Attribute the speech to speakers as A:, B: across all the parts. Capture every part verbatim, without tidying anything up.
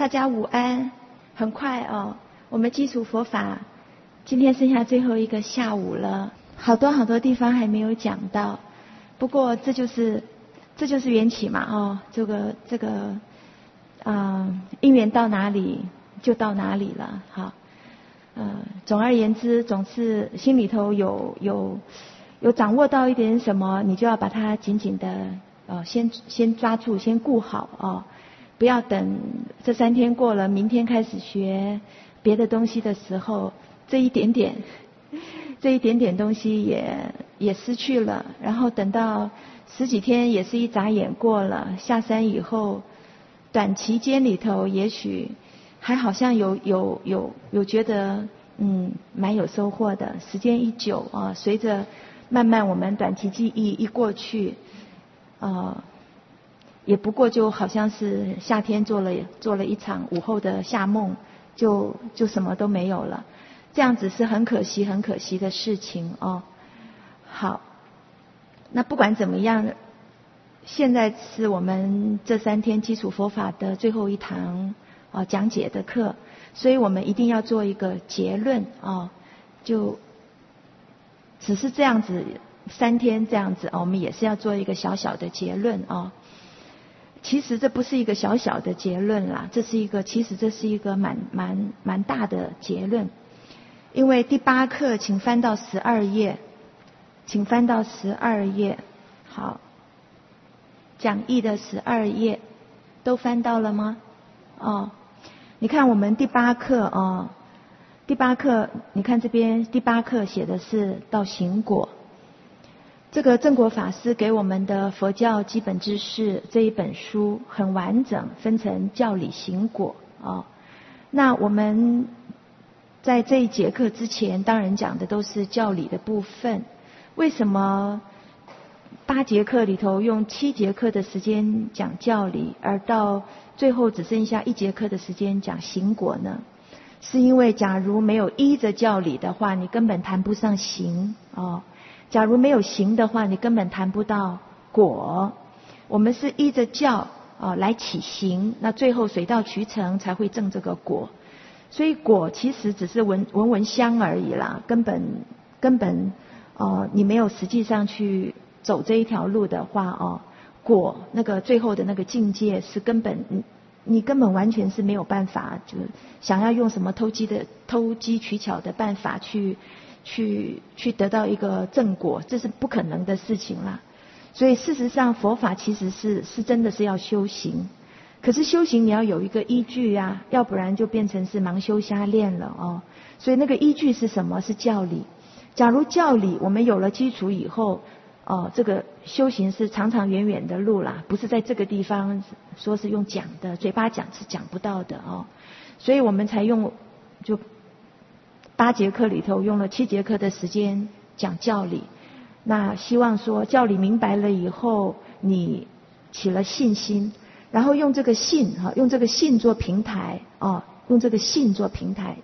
A: 大家午安。很快哦，我们基础佛法今天剩下最后一个下午了，好多好多地方还没有讲到。不过这就是这就是缘起嘛，哦，这个这个啊、呃，因缘到哪里就到哪里了，好。呃，总而言之，总是心里头有有有掌握到一点什么，你就要把它紧紧的呃先先抓住，先顾好哦。不要等这三天过了，明天开始学别的东西的时候，这一点点，这一点点东西也也失去了。然后等到十几天也是一眨眼过了，下山以后，短期间里头也许还好像有有有有觉得嗯蛮有收获的。时间一久啊，随着慢慢我们短期记忆一过去，呃。也不过就好像是夏天做了做了一场午后的夏梦，就就什么都没有了，这样子是很可惜很可惜的事情哦。好，那不管怎么样，现在是我们这三天基础佛法的最后一堂啊讲解的课，所以我们一定要做一个结论啊，就只是这样子三天这样子，我们也是要做一个小小的结论啊。其实这不是一个小小的结论啦，这是一个，其实这是一个蛮蛮蛮大的结论。因为第八课，请翻到十二页，请翻到十二页，好，讲义的十二页，都翻到了吗？哦，你看我们第八课哦，第八课，你看这边第八课写的是到行果。这个正果法师给我们的《佛教基本知识》这一本书很完整，分成教理行果哦。那我们在这一节课之前，当然讲的都是教理的部分。为什么八节课里头用七节课的时间讲教理，而到最后只剩下一节课的时间讲行果呢？是因为假如没有依着教理的话，你根本谈不上行哦。假如没有行的话，你根本谈不到果。我们是依着教啊来起行，那最后水到渠成才会证这个果。所以果其实只是闻闻闻香而已啦，根本根本呃你没有实际上去走这一条路的话哦，果那个最后的那个境界是根本你你根本完全是没有办法，就想要用什么偷鸡的偷机取巧的办法去。去去得到一个正果，这是不可能的事情啦。所以事实上佛法其实是是真的是要修行，可是修行你要有一个依据啊，要不然就变成是盲修瞎练了哦。所以那个依据是什么？是教理。假如教理我们有了基础以后，哦，这个修行是长长远远的路啦，不是在这个地方说是用讲的，嘴巴讲是讲不到的哦。所以我们才用就。八节课里头用了七节课的时间讲教理，那希望说教理明白了以后，你起了信心，然后用这个信哈，用这个信做平台哦，用这个信做平台。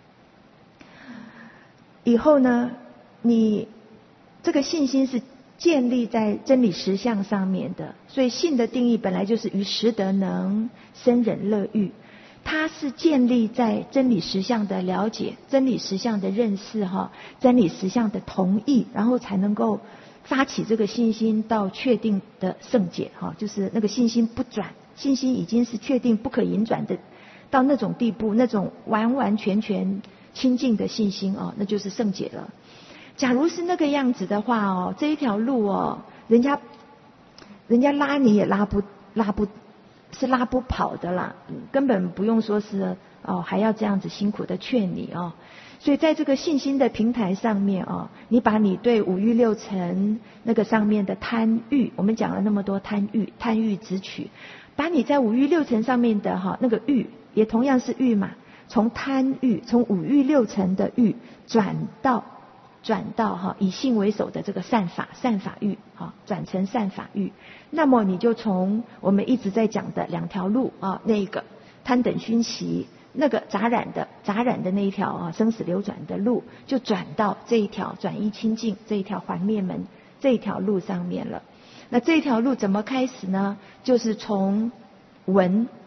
A: 以后呢，你这个信心是建立在真理实相上面的，所以信的定义本来就是于实得能生忍乐欲。它是建立在真理实相的了解、真理实相的认识哈、真理实相的同意，然后才能够发起这个信心到确定的圣解哈，就是那个信心不转，信心已经是确定不可引转的，到那种地步，那种完完全全清净的信心哦，那就是圣解了。假如是那个样子的话哦，这一条路哦，人家人家拉你也拉不拉不。是拉不跑的啦，根本不用说是哦，还要这样子辛苦的劝你哦。所以在这个信心的平台上面哦，你把你对五欲六尘那个上面的贪欲，我们讲了那么多贪欲，贪欲直取，把你在五欲六尘上面的哈那个欲，也同样是欲嘛，从贪欲，从五欲六尘的欲转到。转到哈以性为首的这个善法善法欲哈，转成善法欲，那么你就从我们一直在讲的两条路啊，那个贪等熏习，那个杂染的杂染的那一条啊生死流转的路，就转到这一条转依清净这一条还灭门这一条路上面了。那这条路怎么开始呢？就是从闻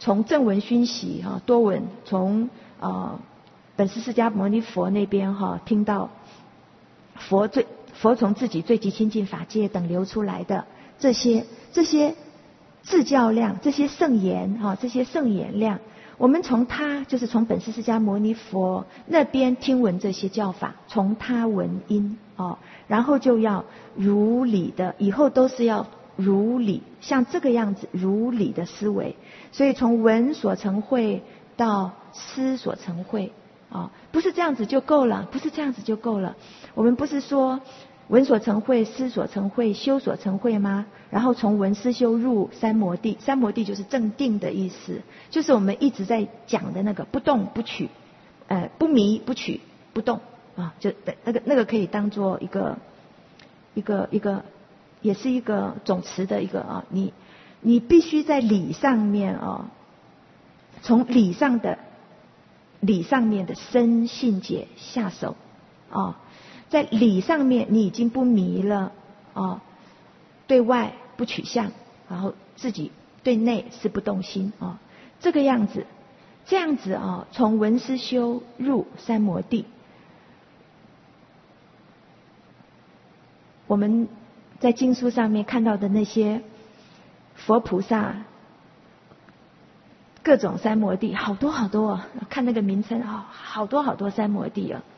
A: 从正文熏习哈、啊、多闻，从呃本师释迦牟尼佛那边哈、啊、听到佛最佛从自己最极清净法界等流出来的这些这些自教量，这些圣言哈、啊、这些圣言量，我们从他就是从本师释迦牟尼佛那边听闻这些教法，从他闻因哦，然后就要如理的，以后都是要如理，像这个样子如理的思维。所以从闻所成慧到思所成慧啊、哦，不是这样子就够了，不是这样子就够了。我们不是说闻所成慧、思所成慧、修所成慧吗？然后从闻思修入三摩地，三摩地就是正定的意思，就是我们一直在讲的那个不动不取，呃，不迷不取不动啊，就那个那个可以当做一个一个一个，也是一个总词的一个啊，你你必须在理上面啊，从理上的理上面的深信解下手啊。在理上面你已经不迷了啊，对外不取向，然后自己对内是不动心啊，这个样子，这样子啊，从闻思修入三摩地。我们在经书上面看到的那些佛菩萨，各种三摩地，好多好多啊！看那个名称啊，好多好多三摩地啊。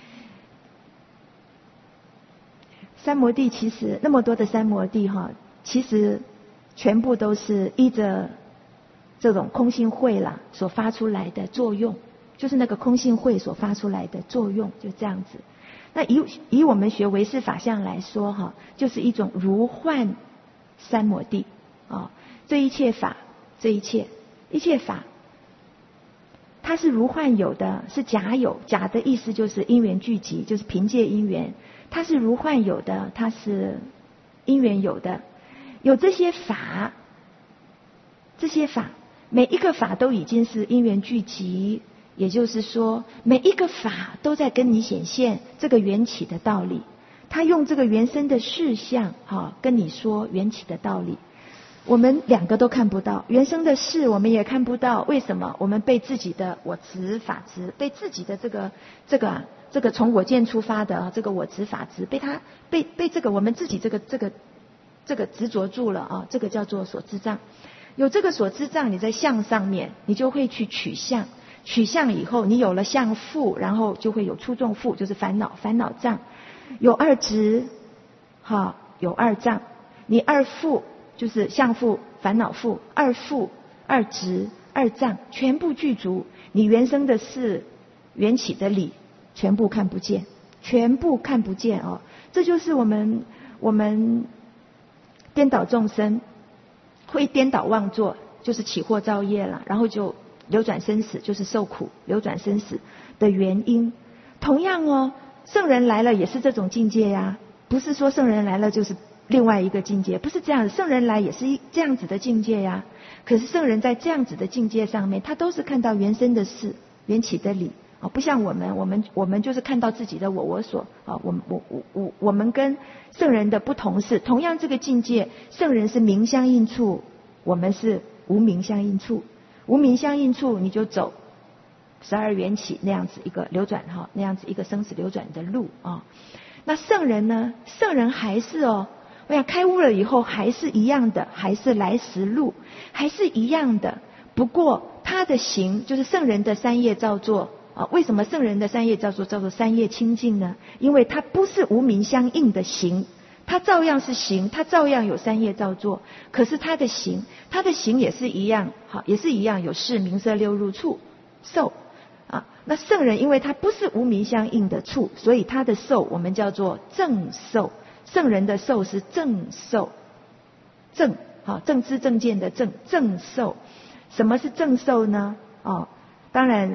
A: 三摩地其实那么多的三摩地哈，其实全部都是依着这种空性慧啦所发出来的作用，就是那个空性慧所发出来的作用，就这样子。那以以我们学唯识法相来说哈，就是一种如幻三摩地啊，这一切法，这一切一切法，它是如幻有的，是假有，假的意思就是因缘聚集，就是凭借因缘。它是如幻有的，它是因缘有的，有这些法，这些法每一个法都已经是因缘聚集，也就是说每一个法都在跟你显现这个缘起的道理，他用这个原生的事相啊跟你说缘起的道理。我们两个都看不到，原生的事我们也看不到，为什么？我们被自己的我执法执，被自己的这个这个啊这个从我见出发的啊这个我执法执，被他被被这个我们自己这个这个这个执着住了啊，这个叫做所知障。有这个所知障，你在相上面，你就会去取相，取相以后，你有了相缚，然后就会有粗重缚，就是烦恼烦恼障。有二执，哈，有二障，你二缚。就是相缚、烦恼缚、二缚、二执、二障，全部具足。你原生的事、缘起的理，全部看不见，全部看不见哦。这就是我们我们颠倒众生会颠倒妄作，就是起惑造业了，然后就流转生死，就是受苦流转生死的原因。同样哦，圣人来了也是这种境界呀，不是说圣人来了就是另外一个境界，不是这样，圣人来也是一这样子的境界呀。可是圣人在这样子的境界上面，他都是看到原生的事、缘起的理啊，不像我们，我们我们就是看到自己的我我所啊，我我我我我们跟圣人的不同是，同样这个境界，圣人是明相应处，我们是无明相应处，无明相应处你就走十二缘起那样子一个流转哈，那样子一个生死流转的路啊。那圣人呢？圣人还是哦。我想开悟了以后还是一样的，还是来时路，还是一样的。不过他的行就是圣人的三业造作啊。为什么圣人的三业造作叫做三业清净呢？因为它不是无明相应的行，它照样是行，它照样有三业造作。可是他的行，他的行也是一样，好，也是一样有视名色六入处受啊。那圣人因为他不是无明相应的处，所以他的受我们叫做正受。圣人的受是正受，正好正知正见的正正受。什么是正受呢？哦，当然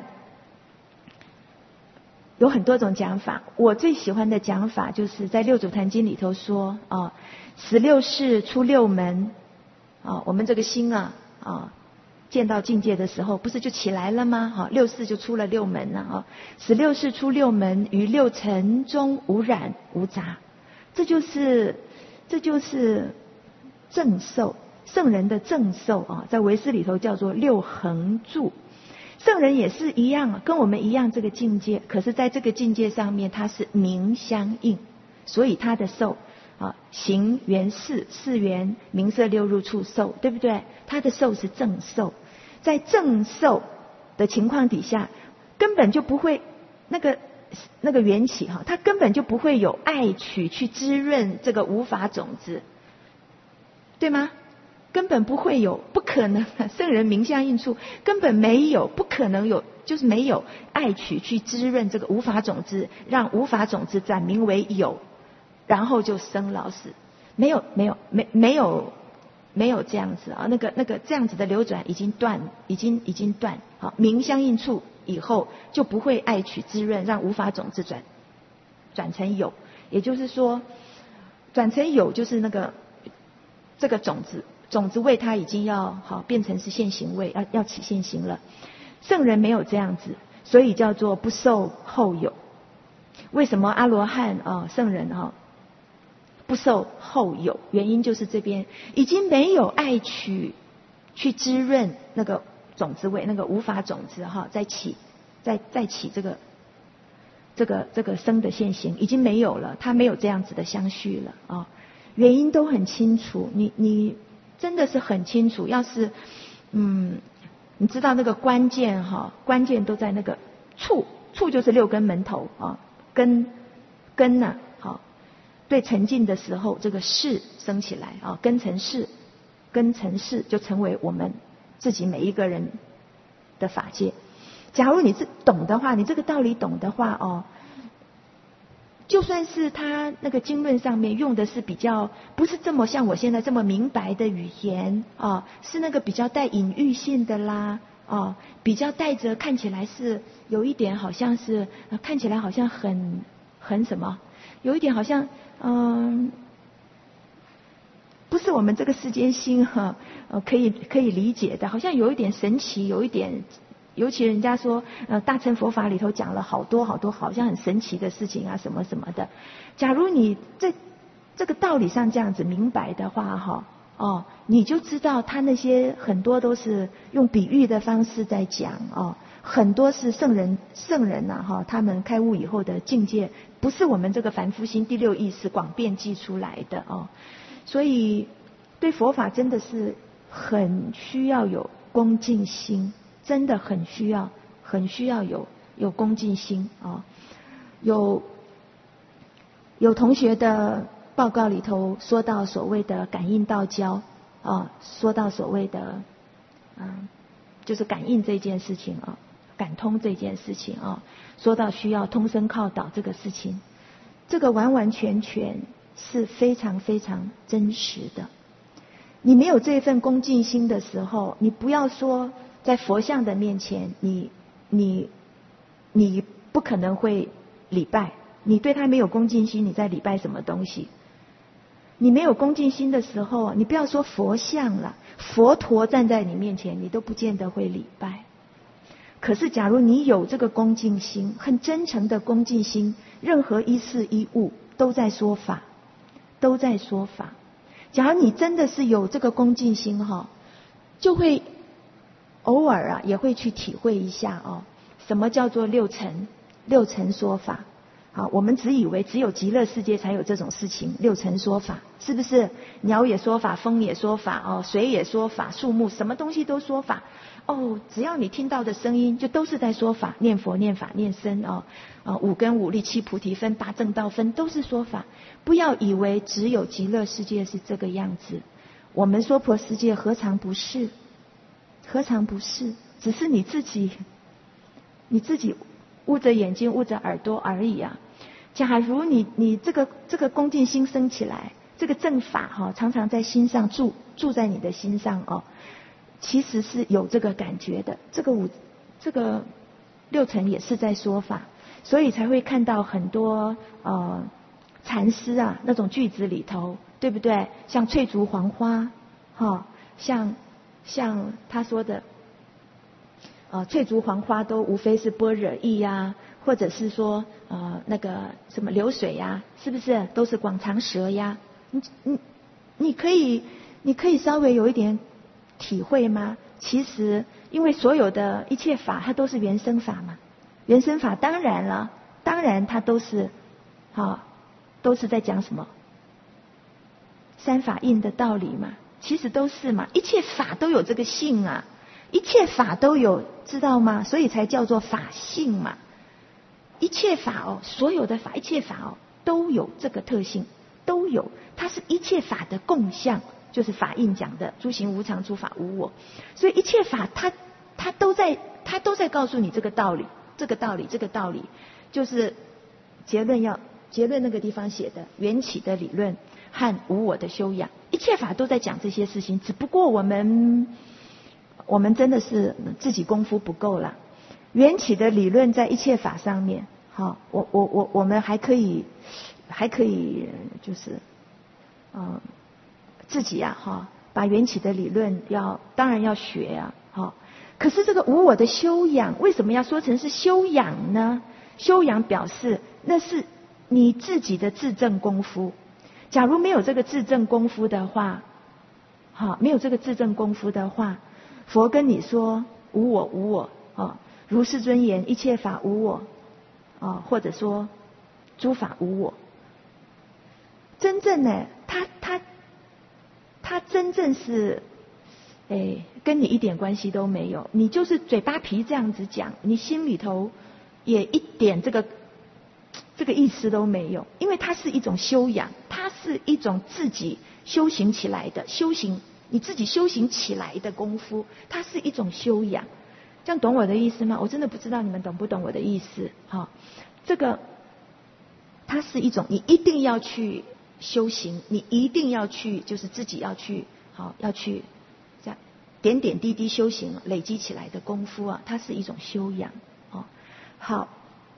A: 有很多种讲法，我最喜欢的讲法就是在六祖坛经里头说哦，十六世出六门哦，我们这个心啊啊、哦，见到境界的时候，不是就起来了吗？哈、哦，六世就出了六门了啊、哦，十六世出六门，于六尘中无染无杂。这就是这就是正受圣人的正受啊，在唯识里头叫做六恒住。圣人也是一样，跟我们一样这个境界，可是在这个境界上面，它是名相应，所以他的受啊，行缘事，事缘名色六入处受，对不对？他的受是正受，在正受的情况底下，根本就不会那个那个缘起哈，它根本就不会有爱取去滋润这个无法种子，对吗？根本不会有，不可能。圣人名相应处根本没有，不可能有，就是没有爱取去滋润这个无法种子，让无法种子转名为有，然后就生老死，没有没有没没有没有这样子啊，那个那个这样子的流转已经断，已经已经断。好，名相应处以后就不会爱取滋润，让无法种子转转成有，也就是说，转成有就是那个这个种子。种子位它已经要好变成是现行位，要要起现行了。圣人没有这样子，所以叫做不受后有。为什么阿罗汉啊、圣人啊不受后有？原因就是这边已经没有爱取去滋润那个种子位，那个无法种子哈，再起再再起这个这个这个生的现行已经没有了，它没有这样子的相续了啊。原因都很清楚，你你。真的是很清楚，要是嗯你知道那个关键哈，关键都在那个处，处就是六根门头啊，根根呐、啊、好，对沉静的时候这个识升起来啊，根成识，根成识就成为我们自己每一个人的法界。假如你是懂的话，你这个道理懂的话哦，就算是他那个经论上面用的是比较不是这么像我现在这么明白的语言啊，是那个比较带隐喻性的啦啊，比较带着看起来是有一点好像是看起来好像很很什么，有一点好像嗯，不是我们这个世间心哈呃可以可以理解的，好像有一点神奇，有一点。尤其人家说，呃，大乘佛法里头讲了好多好多好像很神奇的事情啊，什么什么的。假如你在这个道理上这样子明白的话，哈，哦，你就知道他那些很多都是用比喻的方式在讲哦，很多是圣人圣人呐、啊，哈，他们开悟以后的境界，不是我们这个凡夫心第六意识广变记出来的哦。所以对佛法真的是很需要有恭敬心。真的很需要，很需要有有恭敬心啊、哦！有有同学的报告里头说到所谓的感应道交啊、哦，说到所谓的嗯，就是感应这件事情啊、哦，感通这件事情啊、哦，说到需要通身靠导这个事情，这个完完全全是非常非常真实的。你没有这份恭敬心的时候，你不要说。在佛像的面前，你你你不可能会礼拜，你对他没有恭敬心，你在礼拜什么东西？你没有恭敬心的时候，你不要说佛像了，佛陀站在你面前，你都不见得会礼拜。可是假如你有这个恭敬心，很真诚的恭敬心，任何一事一物都在说法，都在说法。假如你真的是有这个恭敬心哈，就会。偶尔啊，也会去体会一下哦，什么叫做六尘？六尘说法。好，我们只以为只有极乐世界才有这种事情，六尘说法，是不是？鸟也说法，风也说法，哦，水也说法，树木什么东西都说法。哦，只要你听到的声音，就都是在说法，念佛、念法、念僧哦，啊，五根、五力、七菩提分、八正道分，都是说法。不要以为只有极乐世界是这个样子，我们娑婆世界何尝不是？何尝不是？只是你自己，你自己捂着眼睛、捂着耳朵而已啊。假如你你这个这个恭敬心升起来，这个正法哈、哦，常常在心上住，住在你的心上哦，其实是有这个感觉的。这个五这个六尘也是在说法，所以才会看到很多呃禅师啊那种句子里头，对不对？像翠竹黄花，哈、哦，像。像他说的，呃，翠竹黄花都无非是般若意呀，或者是说呃那个什么流水呀，是不是都是广长舌呀？你你你可以你可以稍微有一点体会吗？其实因为所有的一切法它都是原生法嘛，原生法当然了，当然它都是啊，都是在讲什么三法印的道理嘛，其实都是嘛，一切法都有这个性啊，一切法都有，知道吗？所以才叫做法性嘛。一切法哦，所有的法，一切法哦，都有这个特性，都有，它是一切法的共相，就是法印讲的诸行无常，诸法无我。所以一切法它它都在它都在告诉你这个道理，这个道理，这个道理，就是结论要结论那个地方写的缘起的理论和无我的修养，一切法都在讲这些事情，只不过我们我们真的是自己功夫不够啦。缘起的理论在一切法上面，好，我我我我们还可以还可以就是嗯自己啊哈，把缘起的理论要当然要学啊，好，可是这个无我的修养为什么要说成是修养呢？修养表示那是你自己的自证功夫。假如没有这个自证功夫的话，好，没有这个自证功夫的话，佛跟你说无我无我啊，如是尊言一切法无我啊，或者说诸法无我，真正呢，他他他真正是哎跟你一点关系都没有，你就是嘴巴皮这样子讲，你心里头也一点这个这个意思都没有，因为它是一种修养，它是一种自己修行起来的修行，你自己修行起来的功夫，它是一种修养。这样懂我的意思吗？我真的不知道你们懂不懂我的意思。好，这个它是一种你一定要去修行，你一定要去就是自己要去好要去这样点点滴滴修行累积起来的功夫啊，它是一种修养。哦，好，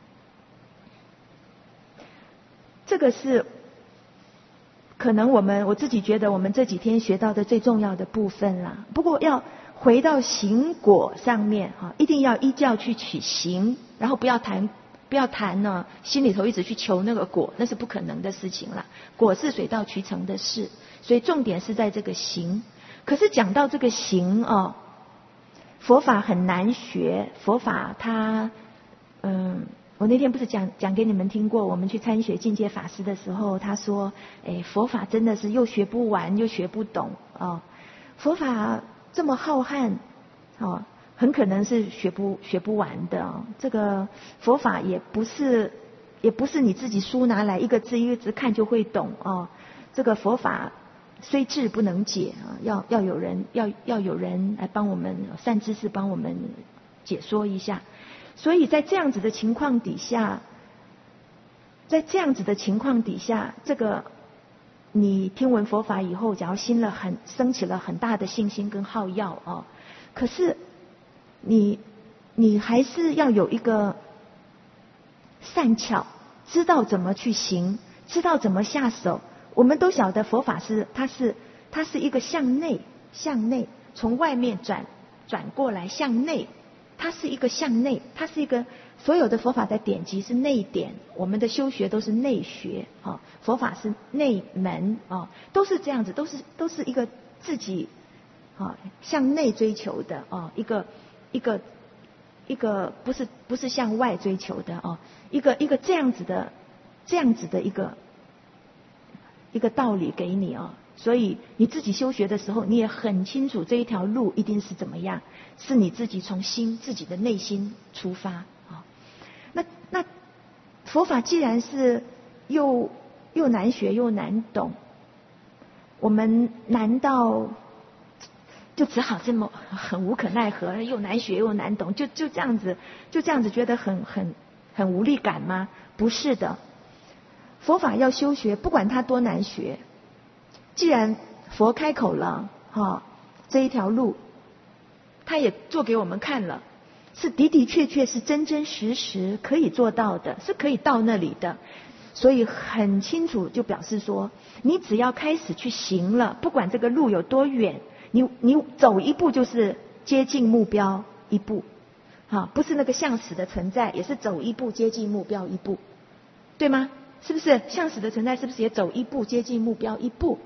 A: 这个是可能我们我自己觉得我们这几天学到的最重要的部分啦。不过要回到行果上面哈，一定要依教去取行，然后不要谈不要谈呢，心里头一直去求那个果，那是不可能的事情啦。果是水到渠成的事，所以重点是在这个行。可是讲到这个行哦，佛法很难学，佛法它嗯。我那天不是讲讲给你们听过，我们去参学进阶法师的时候，他说，哎，佛法真的是又学不完又学不懂哦，佛法这么浩瀚哦，很可能是学不学不完的哦。这个佛法也不是也不是你自己书拿来一个字一个字看就会懂哦。这个佛法虽智不能解啊，要要有人要要有人来帮我们善知识帮我们解说一下。所以在这样子的情况底下，在这样子的情况底下，这个你听闻佛法以后，假如心了很升起了很大的信心跟好药哦，可是你你还是要有一个善巧，知道怎么去行，知道怎么下手。我们都晓得佛法是它是它是一个向内向内从外面转转过来向内。它是一个向内，它是一个所有的佛法的典籍是内典，我们的修学都是内学啊、哦，佛法是内门啊、哦，都是这样子，都是都是一个自己啊、哦、向内追求的啊、哦，一个一个一个不是不是向外追求的哦，一个一个这样子的这样子的一个一个道理给你哦。所以你自己修学的时候，你也很清楚这一条路一定是怎么样，是你自己从心自己的内心出发啊。那那佛法既然是又又难学又难懂，我们难道就只好这么很无可奈何，又难学又难懂，就就这样子就这样子觉得很很很无力感吗？不是的，佛法要修学，不管它多难学。既然佛开口了，哈、哦，这一条路，他也做给我们看了，是的的确确是真真实实可以做到的，是可以到那里的。所以很清楚就表示说，你只要开始去行了，不管这个路有多远，你你走一步就是接近目标一步，哈、哦，不是那个向死的存在，也是走一步接近目标一步，对吗？是不是向死的存在？是不是也走一步接近目标一步？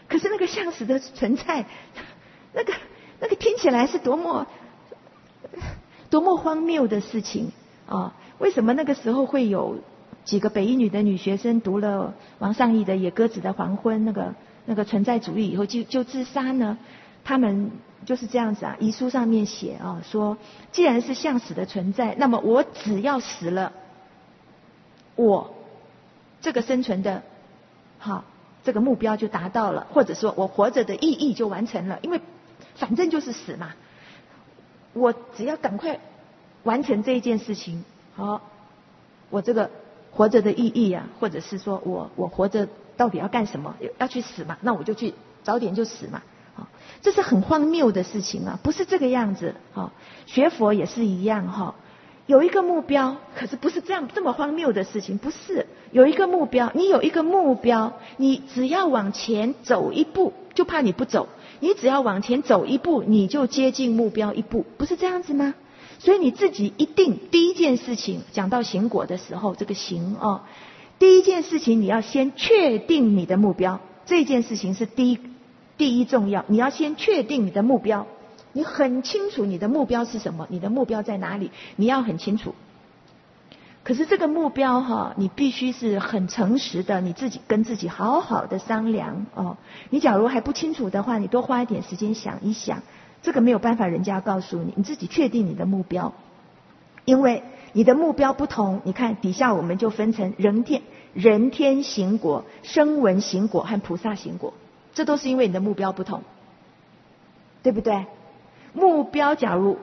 A: 可是那个向死的存在，那个那个听起来是多么多么荒谬的事情啊！为什么那个时候会有几个北一女的女学生读了王上义的《野鸽子的黄昏》那个那个存在主义以后就就自杀呢？他们就是这样子啊，遗书上面写啊，说既然是向死的存在，那么我只要死了，我这个生存的好这个目标就达到了，或者说我活着的意义就完成了，因为反正就是死嘛，我只要赶快完成这一件事情，好，我这个活着的意义啊，或者是说我我活着到底要干什么？要去死嘛？那我就去早点就死嘛。好，这是很荒谬的事情啊，不是这个样子。好，学佛也是一样哈，有一个目标，可是不是这样这么荒谬的事情，不是有一个目标，你有一个目标，你只要往前走一步，就怕你不走，你只要往前走一步，你就接近目标一步，不是这样子吗？所以你自己一定第一件事情，讲到行果的时候，这个行哦，第一件事情你要先确定你的目标，这件事情是第一第一重要，你要先确定你的目标，你很清楚你的目标是什么，你的目标在哪里，你要很清楚。可是这个目标哈，你必须是很诚实的，你自己跟自己好好的商量哦。你假如还不清楚的话，你多花一点时间想一想，这个没有办法人家告诉你，你自己确定你的目标。因为你的目标不同，你看底下我们就分成人天人天行果、声闻行果和菩萨行果，这都是因为你的目标不同，对不对？目标假如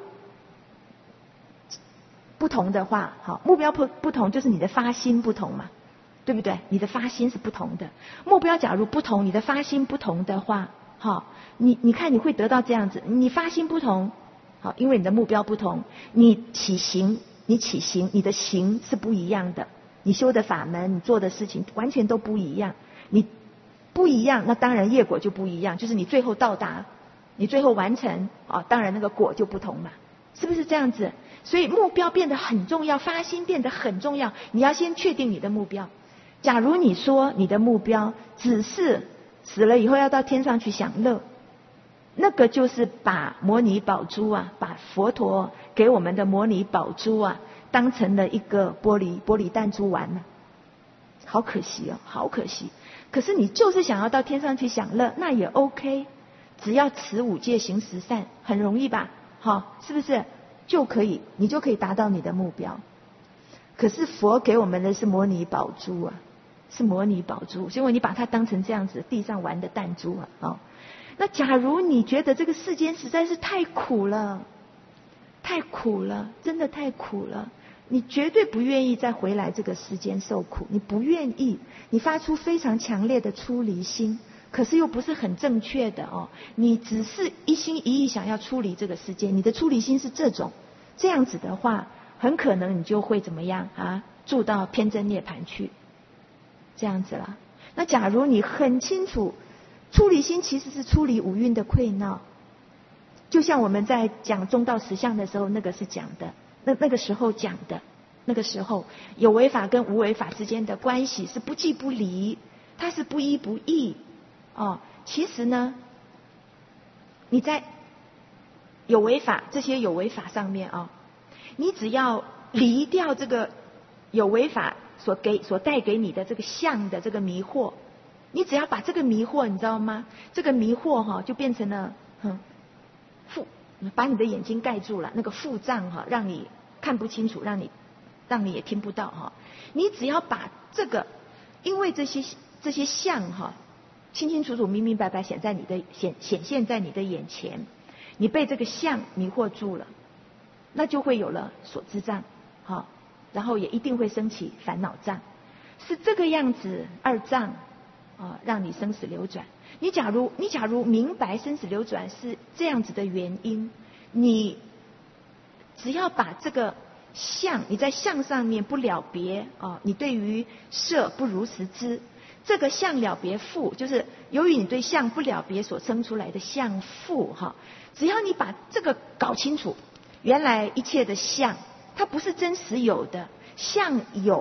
A: 不同的话，好，目标不不同就是你的发心不同嘛，对不对？你的发心是不同的。目标假如不同，你的发心不同的话，好，你你看你会得到这样子，你发心不同，好，因为你的目标不同，你起行，你起行，你的行是不一样的，你修的法门，你做的事情完全都不一样，你不一样，那当然业果就不一样，就是你最后到达，你最后完成啊，当然那个果就不同嘛，是不是这样子？所以目标变得很重要，发心变得很重要，你要先确定你的目标。假如你说你的目标只是死了以后要到天上去享乐，那个就是把摩尼宝珠啊，把佛陀给我们的摩尼宝珠啊，当成了一个玻璃玻璃弹珠玩了，好可惜哦，好可惜。可是你就是想要到天上去享乐，那也 OK， 只要持五戒行十善，很容易吧？好，是不是就可以，你就可以达到你的目标？可是佛给我们的是摩尼宝珠啊，是摩尼宝珠，所以你把它当成这样子地上玩的弹珠啊，哦。那假如你觉得这个世间实在是太苦了，太苦了，真的太苦了，你绝对不愿意再回来这个世间受苦，你不愿意，你发出非常强烈的出离心，可是又不是很正确的哦，你只是一心一意想要出离这个世界，你的出离心是这种，这样子的话，很可能你就会怎么样啊？住到偏真涅槃去，这样子啦。那假如你很清楚，出离心其实是出离五蕴的溃闹，就像我们在讲中道实相的时候，那个是讲的，那那个时候讲的，那个时候有为法跟无为法之间的关系是不即不离，它是不依不异哦。其实呢，你在有为法这些有为法上面啊、哦，你只要离掉这个有为法所给所带给你的这个相的这个迷惑。你只要把这个迷惑，你知道吗？这个迷惑哈、哦，就变成了哼覆，把你的眼睛盖住了，那个覆障哈、哦，让你看不清楚，让你让你也听不到哈、哦。你只要把这个，因为这些这些相哈、哦，清清楚楚、明明白白显在你的显显现在你的眼前，你被这个相迷惑住了，那就会有了所知障，好、哦，然后也一定会升起烦恼障，是这个样子二障。啊，让你生死流转。你假如你假如明白生死流转是这样子的原因，你只要把这个相，你在相上面不了别啊，你对于色不如实知，这个相了别缚，就是由于你对相不了别所生出来的相缚哈。只要你把这个搞清楚，原来一切的相它不是真实有的，相有。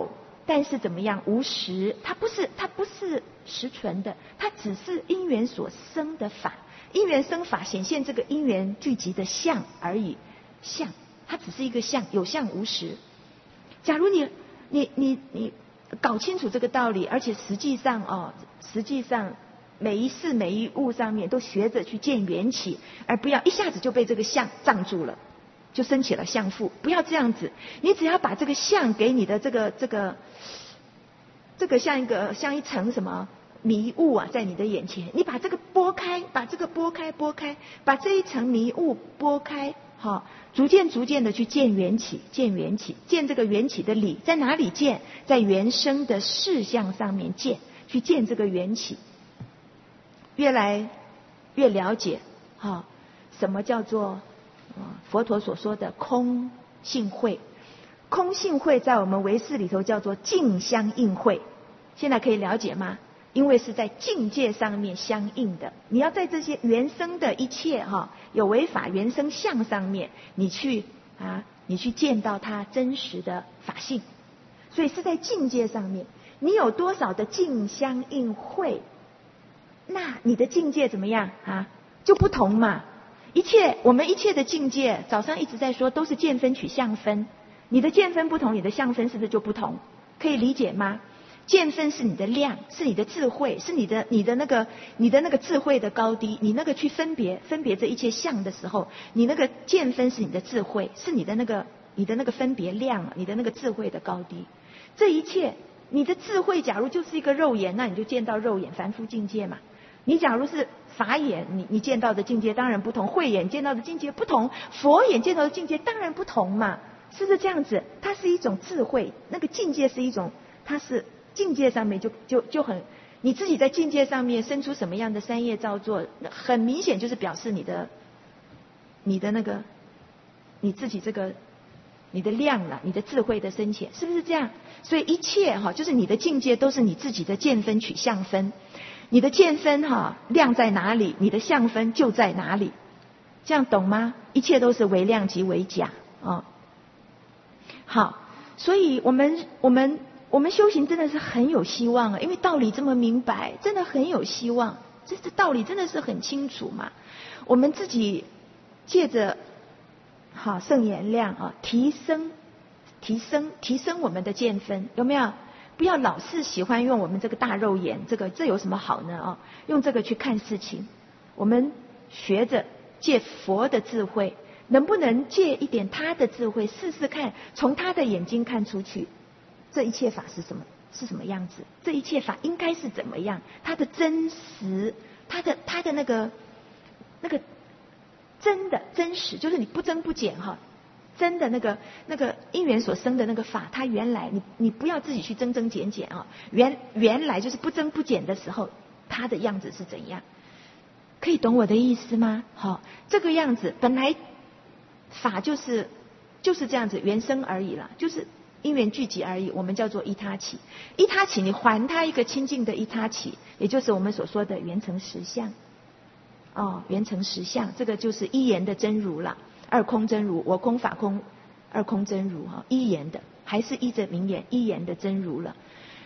A: 但是怎么样？无实，它不是它不是实存的，它只是因缘所生的法，因缘生法显现这个因缘聚集的相而已，相它只是一个相，有相无实。假如你你你你搞清楚这个道理，而且实际上哦，实际上每一事每一物上面都学着去见缘起，而不要一下子就被这个相障住了，就升起了相缚。不要这样子，你只要把这个相给你的这个这个这个像一个像一层什么迷雾啊，在你的眼前，你把这个拨开，把这个拨开拨开，把这一层迷雾拨开，好，逐渐逐渐的去见缘起，见缘起，见这个缘起的理在哪里见？在原生的事相上面见，去见这个缘起，越来越了解，好，什么叫做佛陀所说的空性慧。空性慧在我们唯识里头叫做境相应慧，现在可以了解吗？因为是在境界上面相应的，你要在这些原生的一切哈有为法原生相上面，你去啊，你去见到它真实的法性，所以是在境界上面，你有多少的境相应慧，那你的境界怎么样啊？就不同嘛。一切我们一切的境界，早上一直在说都是见分取相分，你的见分不同，你的相分是不是就不同？可以理解吗？见分是你的量，是你的智慧，是你的你的那个你的那个智慧的高低，你那个去分别分别这一切相的时候，你那个见分是你的智慧，是你的那个你的那个分别量，你的那个智慧的高低。这一切你的智慧假如就是一个肉眼，那你就见到肉眼凡夫境界嘛。你假如是法眼，你你见到的境界当然不同，慧眼见到的境界不同，佛眼见到的境界当然不同嘛，是不是这样子？它是一种智慧，那个境界是一种，它是境界上面就就就很，你自己在境界上面生出什么样的三业造作，很明显就是表示你的你的那个你自己这个你的量了，你的智慧的深浅，是不是这样？所以一切哈，就是你的境界都是你自己的见分取相分，你的见分哈量在哪里，你的相分就在哪里，这样懂吗？一切都是为量即为假啊。好，所以我们我们我们修行真的是很有希望啊，因为道理这么明白，真的很有希望。这这道理真的是很清楚嘛。我们自己借着好圣言量啊，提升提升提升我们的见分，有没有？不要老是喜欢用我们这个大肉眼，这个这有什么好呢啊？用这个去看事情，我们学着借佛的智慧，能不能借一点他的智慧试试看，从他的眼睛看出去，这一切法是什么是什么样子？这一切法应该是怎么样？它的真实，它的它的那个那个真的真实，就是你不增不减哈。真的那个那个因缘所生的那个法，它原来你你不要自己去增增减减啊，原原来就是不增不减的时候，它的样子是怎样？可以懂我的意思吗？好，这个样子本来法就是就是这样子原生而已啦，就是因缘聚集而已，我们叫做依他起。依他起，你还它一个清净的依他起，也就是我们所说的圆成实相。哦，圆成实相，这个就是一言的真如啦。二空真如，我空法空，二空真如哈，一言的还是依着名言一言的真如了。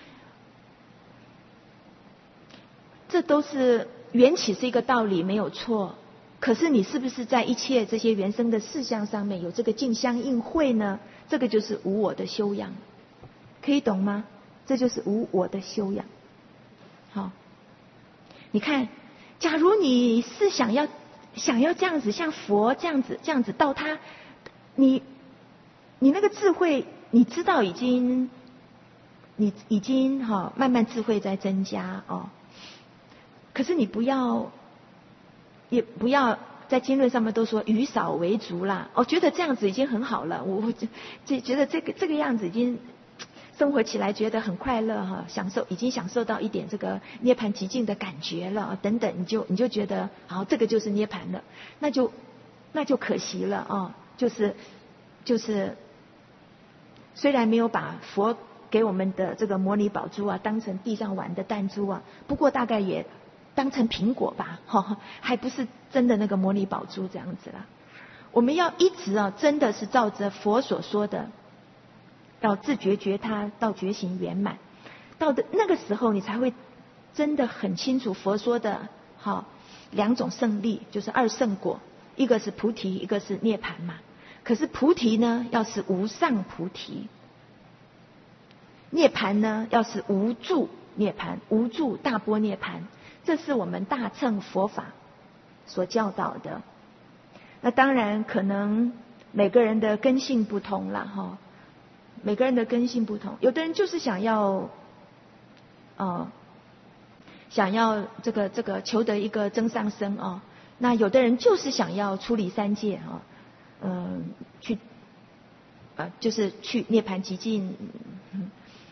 A: 这都是缘起是一个道理没有错，可是你是不是在一切这些原生的事项上面有这个境相应慧呢？这个就是无我的修养，可以懂吗？这就是无我的修养。好，你看，假如你是想要。想要这样子像佛这样子这样子到他，你你那个智慧你知道已经你已经哈、哦、慢慢智慧在增加哦，可是你不要也不要在经论上面都说语少为足啦，我、哦、觉得这样子已经很好了，我我就觉得这个这个样子已经生活起来觉得很快乐哈，享受已经享受到一点这个涅槃极境的感觉了等等，你就你就觉得好，这个就是涅槃了，那就那就可惜了啊，就是就是虽然没有把佛给我们的这个摩尼宝珠啊当成地上玩的弹珠啊，不过大概也当成苹果吧，哈，还不是真的那个摩尼宝珠这样子啦。我们要一直啊，真的是照着佛所说的。 要自觉觉他到觉醒圆满，到的那个时候你才会真的很清楚佛说的好两种胜利，就是二圣果，一个是菩提，一个是涅槃嘛。可是菩提呢要是无上菩提，涅槃呢要是无住涅槃，无住大波涅槃，这是我们大乘佛法所教导的。那当然可能每个人的根性不同啦哈，每个人的根性不同，有的人就是想要呃想要这个这个求得一个增上生哦，那有的人就是想要出离三界啊，嗯、呃，去呃就是去涅槃极境，嗯，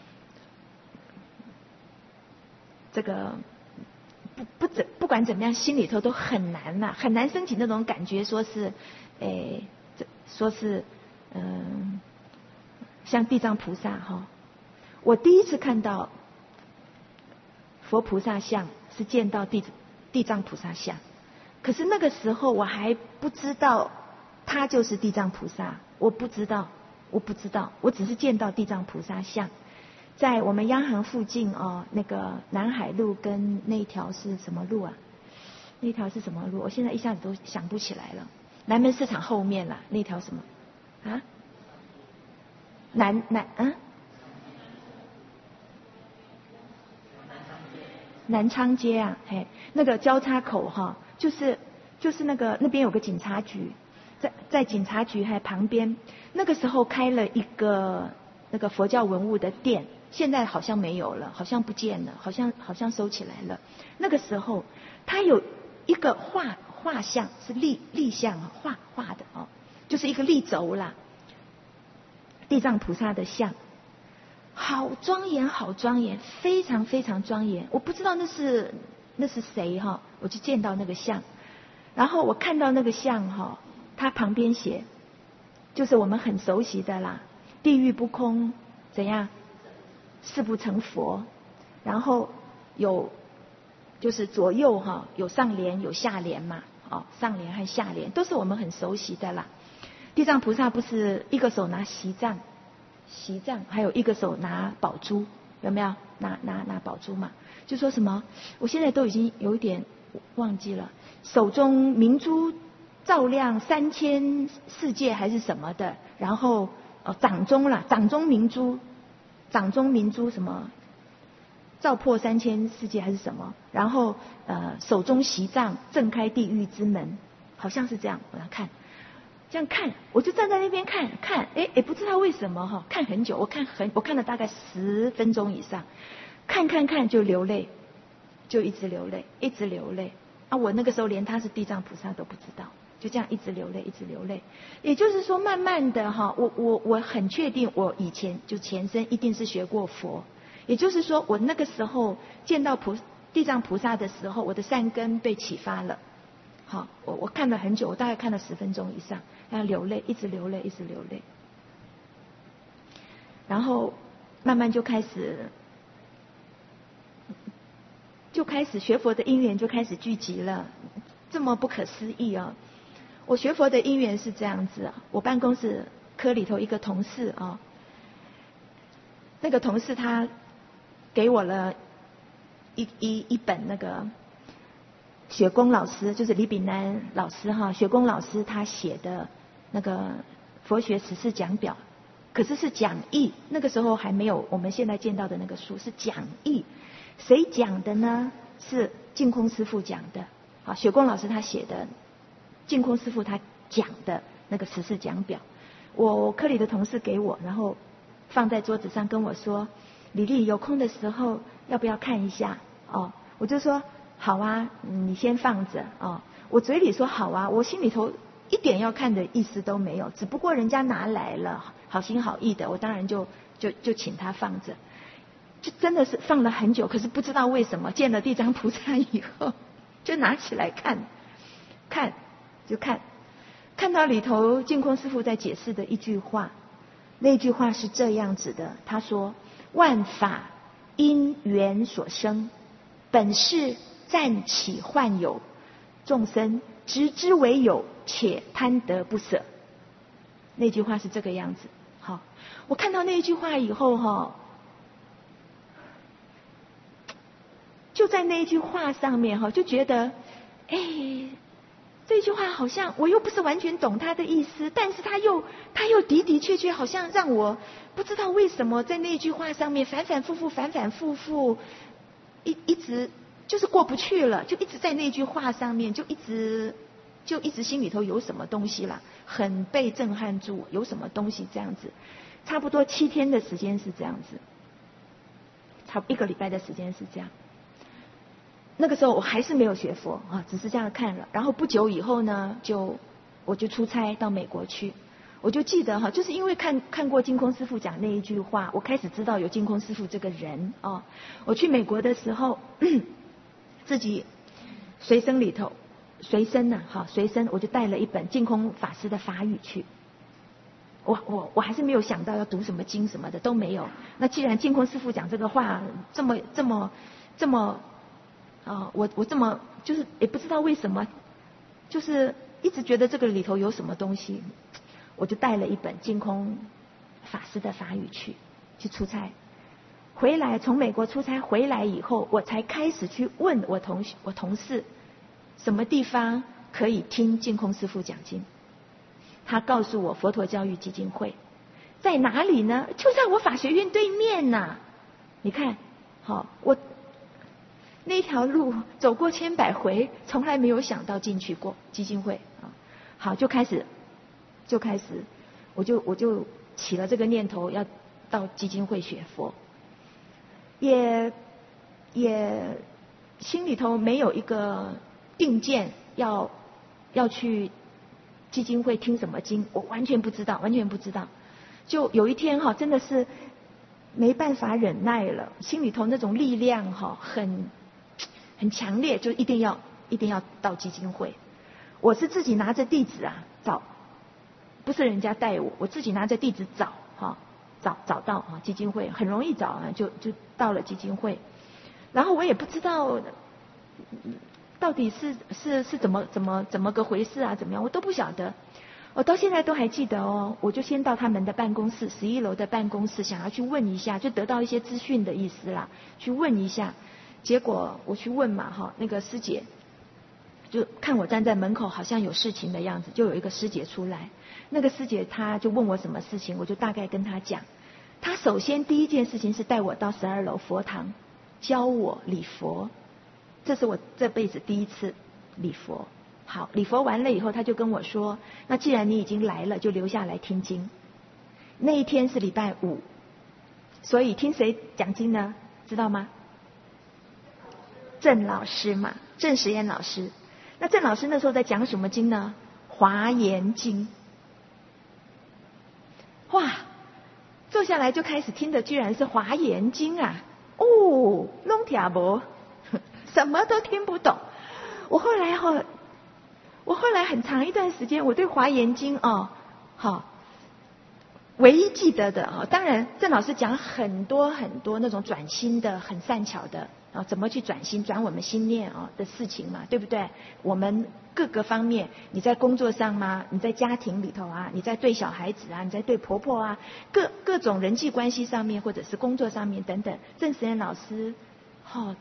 A: 这个不不怎不管怎么样，心里头都很难呐、啊，很难升起那种感觉，说是，诶，这说是，嗯、呃，像地藏菩萨哈，我第一次看到佛菩萨像是见到地地藏菩萨像，可是那个时候我还不知道他就是地藏菩萨，我不知道，我不知道，我只是见到地藏菩萨像。在我们央行附近哦，那个南海路跟那一条是什么路啊？那条是什么路？我现在一下子都想不起来了。南门市场后面啦，那条什么啊？南南啊？南昌街啊，嘿，那个交叉口哈，就是就是那个那边有个警察局，在在警察局还旁边，那个时候开了一个那个佛教文物的店。现在好像没有了，好像不见了，好像好像收起来了。那个时候，他有一个画画像，是立立像啊，画画的哦，就是一个立轴啦，地藏菩萨的像，好庄严，好庄严，非常非常庄严。我不知道那是那是谁哈，我就见到那个像，然后我看到那个像哈，他旁边写，就是我们很熟悉的啦，地狱不空，怎样？誓不成佛，然后有就是左右哈，有上联有下联嘛，哦，上联和下联都是我们很熟悉的啦。地藏菩萨不是一个手拿锡杖，锡杖，还有一个手拿宝珠，有没有？拿拿拿宝珠嘛？就说什么？我现在都已经有一点忘记了，手中明珠照亮三千世界还是什么的，然后哦掌中啦，掌中明珠。掌中明珠什么照破三千世界还是什么，然后呃手中锡杖震开地狱之门，好像是这样。我要看，这样看，我就站在那边看看，哎也不知道为什么哈，看很久，我看很我看了大概十分钟以上，看看看就流泪，就一直流泪，一直流泪啊！我那个时候连他是地藏菩萨都不知道。就这样一直流泪，一直流泪。也就是说，慢慢的哈，我我我很确定，我以前就前生一定是学过佛。也就是说，我那个时候见到菩地藏菩萨的时候，我的善根被启发了。好，我我看了很久，我大概看了十分钟以上，然后流泪，一直流泪，一直流泪。然后慢慢就开始，就开始学佛的因缘就开始聚集了，这么不可思议啊！我学佛的因缘是这样子啊，我办公室科里头一个同事啊，那个同事他给我了一一一本那个雪公老师，就是李炳南老师哈，雪公老师他写的那个佛学十四讲表，可是是讲义，那个时候还没有我们现在见到的那个书，是讲义。谁讲的呢？是净空师父讲的。好，雪公老师他写的。净空师父他讲的那个十四讲表，我科里的同事给我，然后放在桌子上跟我说：“李丽有空的时候要不要看一下？”哦，我就说好啊，你先放着哦。我嘴里说好啊，我心里头一点要看的意思都没有，只不过人家拿来了，好心好意的，我当然就就就请他放着。就真的是放了很久，可是不知道为什么见了地藏菩萨以后，就拿起来看，看。就看，看到里头净空师父在解释的一句话，那句话是这样子的，他说：“万法因缘所生，本是暂起幻有，众生执之为有，且贪得不舍。”那句话是这个样子。 好，我看到那一句话以后哈，就在那一句话上面哈，就觉得，哎，这句话好像我又不是完全懂他的意思，但是他又他又的的确确好像让我不知道为什么在那句话上面反反复复反反复复，一一直就是过不去了，就一直在那句话上面就一直就一直心里头有什么东西啦，很被震撼住，有什么东西这样子，差不多七天的时间是这样子，差不多一个礼拜的时间是这样。那个时候我还是没有学佛啊，只是这样看了。然后不久以后呢，就我就出差到美国去，我就记得哈，就是因为看看过净空师父讲那一句话，我开始知道有净空师父这个人啊。我去美国的时候，自己随身里头随身呐、啊，哈，随身我就带了一本净空法师的法语去。我我我还是没有想到要读什么经什么的都没有。那既然净空师父讲这个话这么这么这么。啊，我我这么就是也不知道为什么，就是一直觉得这个里头有什么东西，我就带了一本净空法师的法语去去出差，回来从美国出差回来以后，我才开始去问我同学我同事什么地方可以听净空师父讲经，他告诉我佛陀教育基金会在哪里呢？就在我法学院对面呐、啊。你看，好我。那条路走过千百回，从来没有想到进去过基金会啊。好，就开始，就开始，我就我就起了这个念头，要到基金会学佛。也也心里头没有一个定见，要要去基金会听什么经，我完全不知道，完全不知道。就有一天哈，真的是没办法忍耐了，心里头那种力量哈，很。很强烈，就一定要一定要到基金会。我是自己拿着地址啊找，不是人家带我，我自己拿着地址找哈，找找到啊基金会很容易找啊，就就到了基金会。然后我也不知道到底是是是怎么怎么怎么个回事啊，怎么样我都不晓得。我到现在都还记得哦，我就先到他们的办公室，十一楼的办公室，想要去问一下，就得到一些资讯的意思啦，去问一下。结果我去问嘛哈，那个师姐就看我站在门口，好像有事情的样子，就有一个师姐出来。那个师姐她就问我什么事情，我就大概跟她讲。她首先第一件事情是带我到十二楼佛堂，教我礼佛，这是我这辈子第一次礼佛。好，礼佛完了以后，她就跟我说：“那既然你已经来了，就留下来听经。”那一天是礼拜五，所以听谁讲经呢？知道吗？郑老师嘛，郑实验老师。那郑老师那时候在讲什么经呢？华严经。哇，坐下来就开始听的居然是华严经啊！哦，弄听不，什么都听不懂。我后来哈，我后来很长一段时间，我对华严经哦，好。唯一记得的啊，当然郑老师讲很多很多那种转心的很善巧的啊，怎么去转心转我们心念啊的事情嘛，对不对？我们各个方面，你在工作上吗？你在家庭里头啊，你在对小孩子啊，你在对婆婆啊，各各种人际关系上面，或者是工作上面等等，郑实验老师，哦，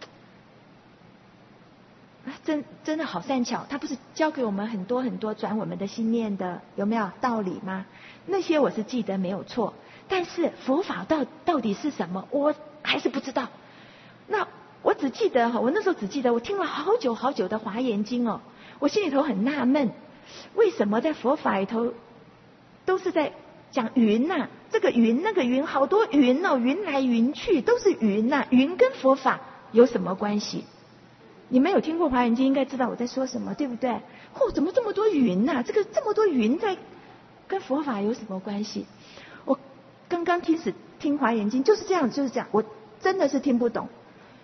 A: 真真的好善巧，他不是教给我们很多很多转我们的心念的，有没有道理吗？那些我是记得没有错，但是佛法到到底是什么，我还是不知道。那我只记得哈，我那时候只记得我听了好久好久的华严经哦，我心里头很纳闷，为什么在佛法里头都是在讲云呐、啊？这个云那个云，好多云哦，云来云去都是云呐、啊，云跟佛法有什么关系？你们有听过华严经，应该知道我在说什么，对不对？哦，怎么这么多云呐、啊？这个这么多云在跟佛法有什么关系？我刚刚听始听华严经就是这样，就是这样，我真的是听不懂，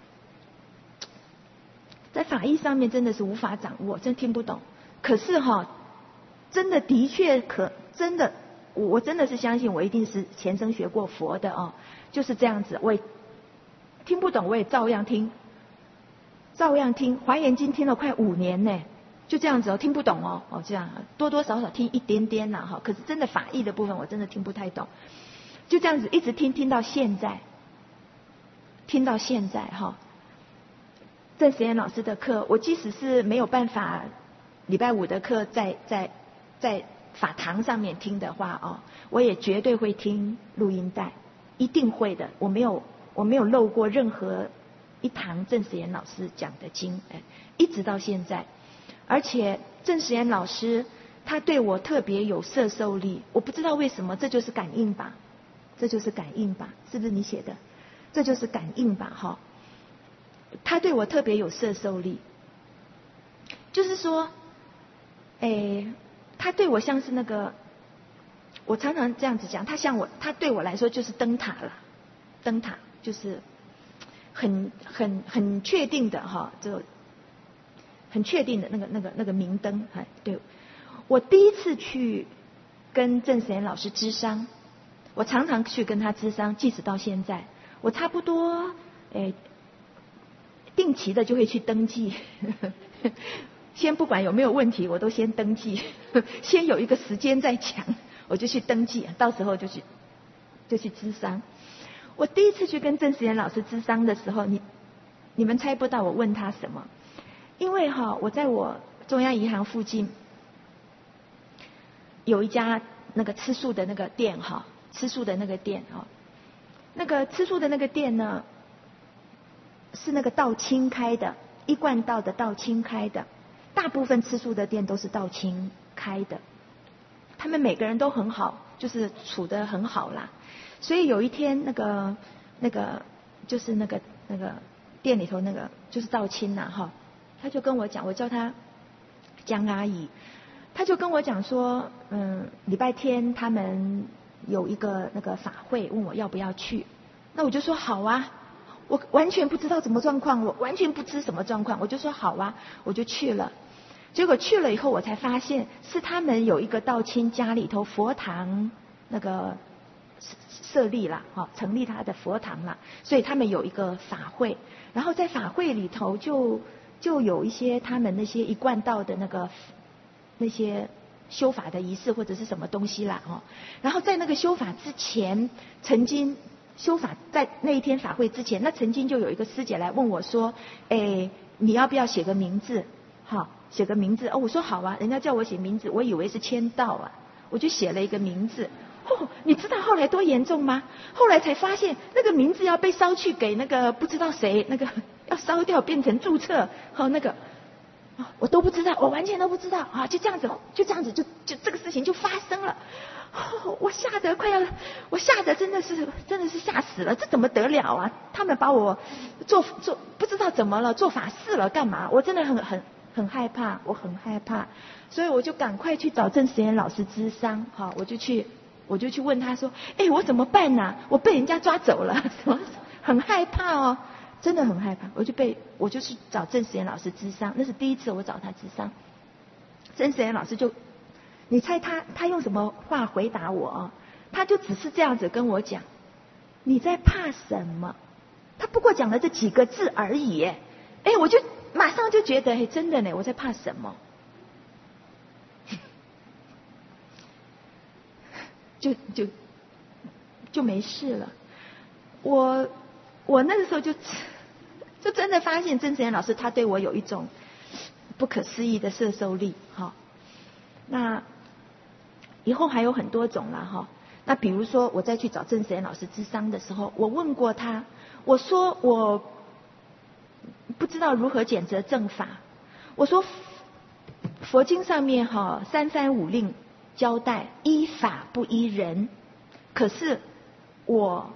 A: 在法义上面真的是无法掌握，真听不懂。可是哈，真的的确可真的，我真的是相信我一定是前生学过佛的哦，就是这样子，我也听不懂，我也照样听。照样听华严经听了快五年呢， 就这样子哦，听不懂哦，哦这样多多少少听一点点啦哈，可是真的法义的部分我真的听不太懂，就这样子一直听听到现在，听到现在哈。郑实验老师的课，我即使是没有办法礼拜五的课在在在法堂上面听的话哦，我也绝对会听录音带，一定会的，我没有我没有漏过任何一堂郑实验老师讲的经，哎，一直到现在。而且郑实验老师他对我特别有摄受力，我不知道为什么，这就是感应吧，这就是感应吧，是不是你写的？这就是感应吧，哈。他对我特别有摄受力，就是说，哎，他对我像是那个，我常常这样子讲，他像我，他对我来说就是灯塔了，灯塔就是很很很确定的哈，就。很确定的那个、那个、那个明灯，哎，对，我第一次去跟郑实验老师咨商，我常常去跟他咨商，即使到现在，我差不多，哎，定期的就会去登记，先不管有没有问题，我都先登记，先有一个时间再讲，我就去登记，到时候就去就去咨商。我第一次去跟郑实验老师咨商的时候，你你们猜不到我问他什么。因为哈，我在我中央银行附近有一家那个吃素的那个店哈，吃素的那个店哈，那个吃素的那个店呢，是那个道清开的，一贯道的道清开的，大部分吃素的店都是道清开的，他们每个人都很好，就是处得很好啦。所以有一天那个那个就是那个那个店里头那个就是道清呐哈。他就跟我讲，我叫他江阿姨，他就跟我讲说，嗯，礼拜天他们有一个那个法会，问我要不要去。那我就说好啊，我完全不知道什么状况，我完全不知什么状况，我就说好啊，我就去了。结果去了以后，我才发现是他们有一个道清家里头佛堂那个设立了，哈，成立他的佛堂了，所以他们有一个法会，然后在法会里头就。就有一些他们那些一贯道的那个那些修法的仪式或者是什么东西啦哦，然后在那个修法之前，曾经修法在那一天法会之前，那曾经就有一个师姐来问我说，哎，你要不要写个名字？好，写个名字哦，我说好啊，人家叫我写名字，我以为是签到啊，我就写了一个名字。哦，你知道后来多严重吗？后来才发现那个名字要被烧去给那个不知道谁，那个要烧掉变成注册和那个，啊，我都不知道，我完全都不知道啊，就这样子，就这样子，就就这个事情就发生了。哦，我吓得快要，我吓得真的是真的是吓死了，这怎么得了啊？他们把我做做不知道怎么了，做法事了干嘛？我真的很很很害怕，我很害怕，所以我就赶快去找郑实验老师咨商，好，我就去。我就去问他说：“哎，我怎么办呢、啊？我被人家抓走了，什么很害怕哦，真的很害怕。”我就被我就去找郑实验老师咨商，那是第一次我找他咨商。郑实验老师就，你猜他他用什么话回答我啊？他就只是这样子跟我讲：“你在怕什么？”他不过讲了这几个字而已。哎，我就马上就觉得，哎，真的呢，我在怕什么？就就就没事了。我我那个时候就就真的发现郑实验老师他对我有一种不可思议的摄受力哈。那以后还有很多种了哈。那比如说我再去找郑实验老师咨商的时候，我问过他，我说我不知道如何检责正法。我说佛经上面哈三番五令交代依法不依人，可是我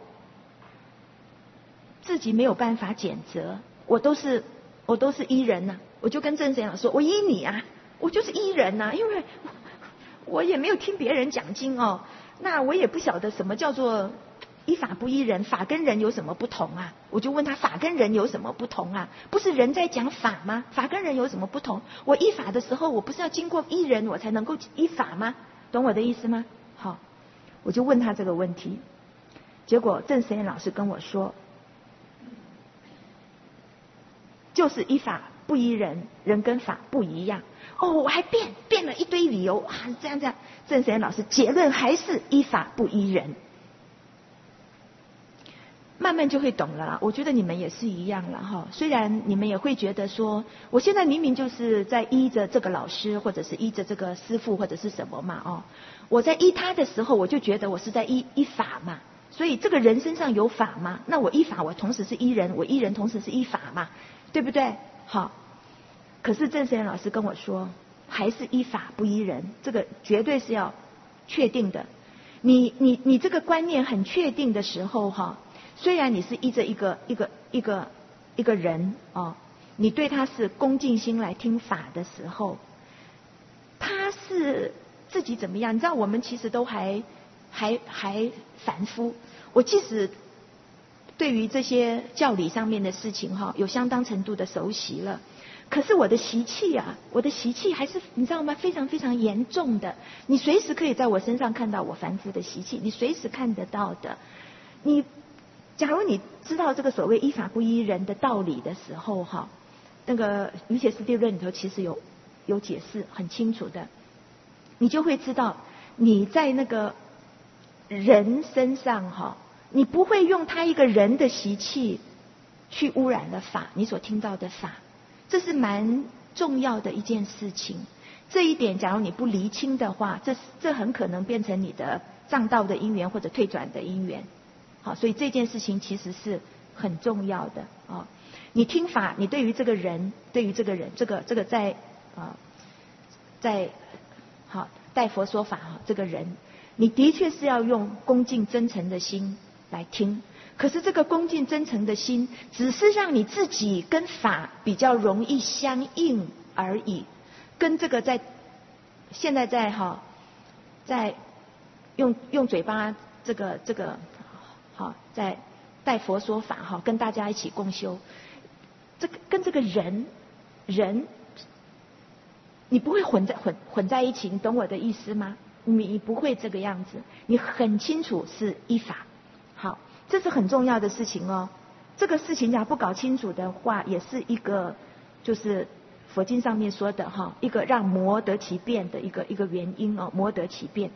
A: 自己没有办法检责，我都是我都是依人呐、啊。我就跟郑实验老师说，我依你啊，我就是依人呐、啊，因为我也没有听别人讲经哦，那我也不晓得什么叫做依法不依人，法跟人有什么不同啊？我就问他，法跟人有什么不同啊？不是人在讲法吗？法跟人有什么不同？我依法的时候，我不是要经过依人我才能够依法吗？懂我的意思吗？好，我就问他这个问题，结果郑实验老师跟我说，就是依法不依人，人跟法不一样。 哦，我还变变了一堆理由啊，这样这样。郑神老师结论还是依法不依人。慢慢就会懂了啦，我觉得你们也是一样了哈。虽然你们也会觉得说，我现在明明就是在依着这个老师，或者是依着这个师父，或者是什么嘛哦。我在依他的时候，我就觉得我是在依依法嘛。所以这个人身上有法嘛，那我依法，我同时是依人，我依人同时是依法嘛，对不对？好。可是郑神老师跟我说，还是依法不依人，这个绝对是要确定的。你你你这个观念很确定的时候哈。虽然你是依着一个一个一个一个人哦，你对他是恭敬心来听法的时候，他是自己怎么样？你知道，我们其实都还还还凡夫。我即使对于这些教理上面的事情哈，有相当程度的熟悉了，可是我的习气啊，我的习气还是你知道吗？非常非常严重的。你随时可以在我身上看到我凡夫的习气，你随时看得到的。你。假如你知道这个所谓依法不依人的道理的时候哈，那个瑜伽师地论里头其实有有解释很清楚的，你就会知道你在那个人身上哈，你不会用他一个人的习气去污染了法，你所听到的法，这是蛮重要的一件事情。这一点假如你不厘清的话，这这很可能变成你的障道的因缘或者退转的因缘。好，所以这件事情其实是很重要的啊。你听法，你对于这个人，对于这个人，这个这个在啊，在好带佛说法哈，这个人，你的确是要用恭敬真诚的心来听。可是这个恭敬真诚的心，只是让你自己跟法比较容易相应而已，跟这个在现在在哈，在用用嘴巴这个这个。好，在带佛说法哈，跟大家一起共修，这个跟这个人人，你不会混在混混在一起，你懂我的意思吗？你不会这个样子，你很清楚是依法。好，这是很重要的事情哦。这个事情假如不搞清楚的话，也是一个就是佛经上面说的哈，一个让魔得其变的一个一个原因哦，魔得其变。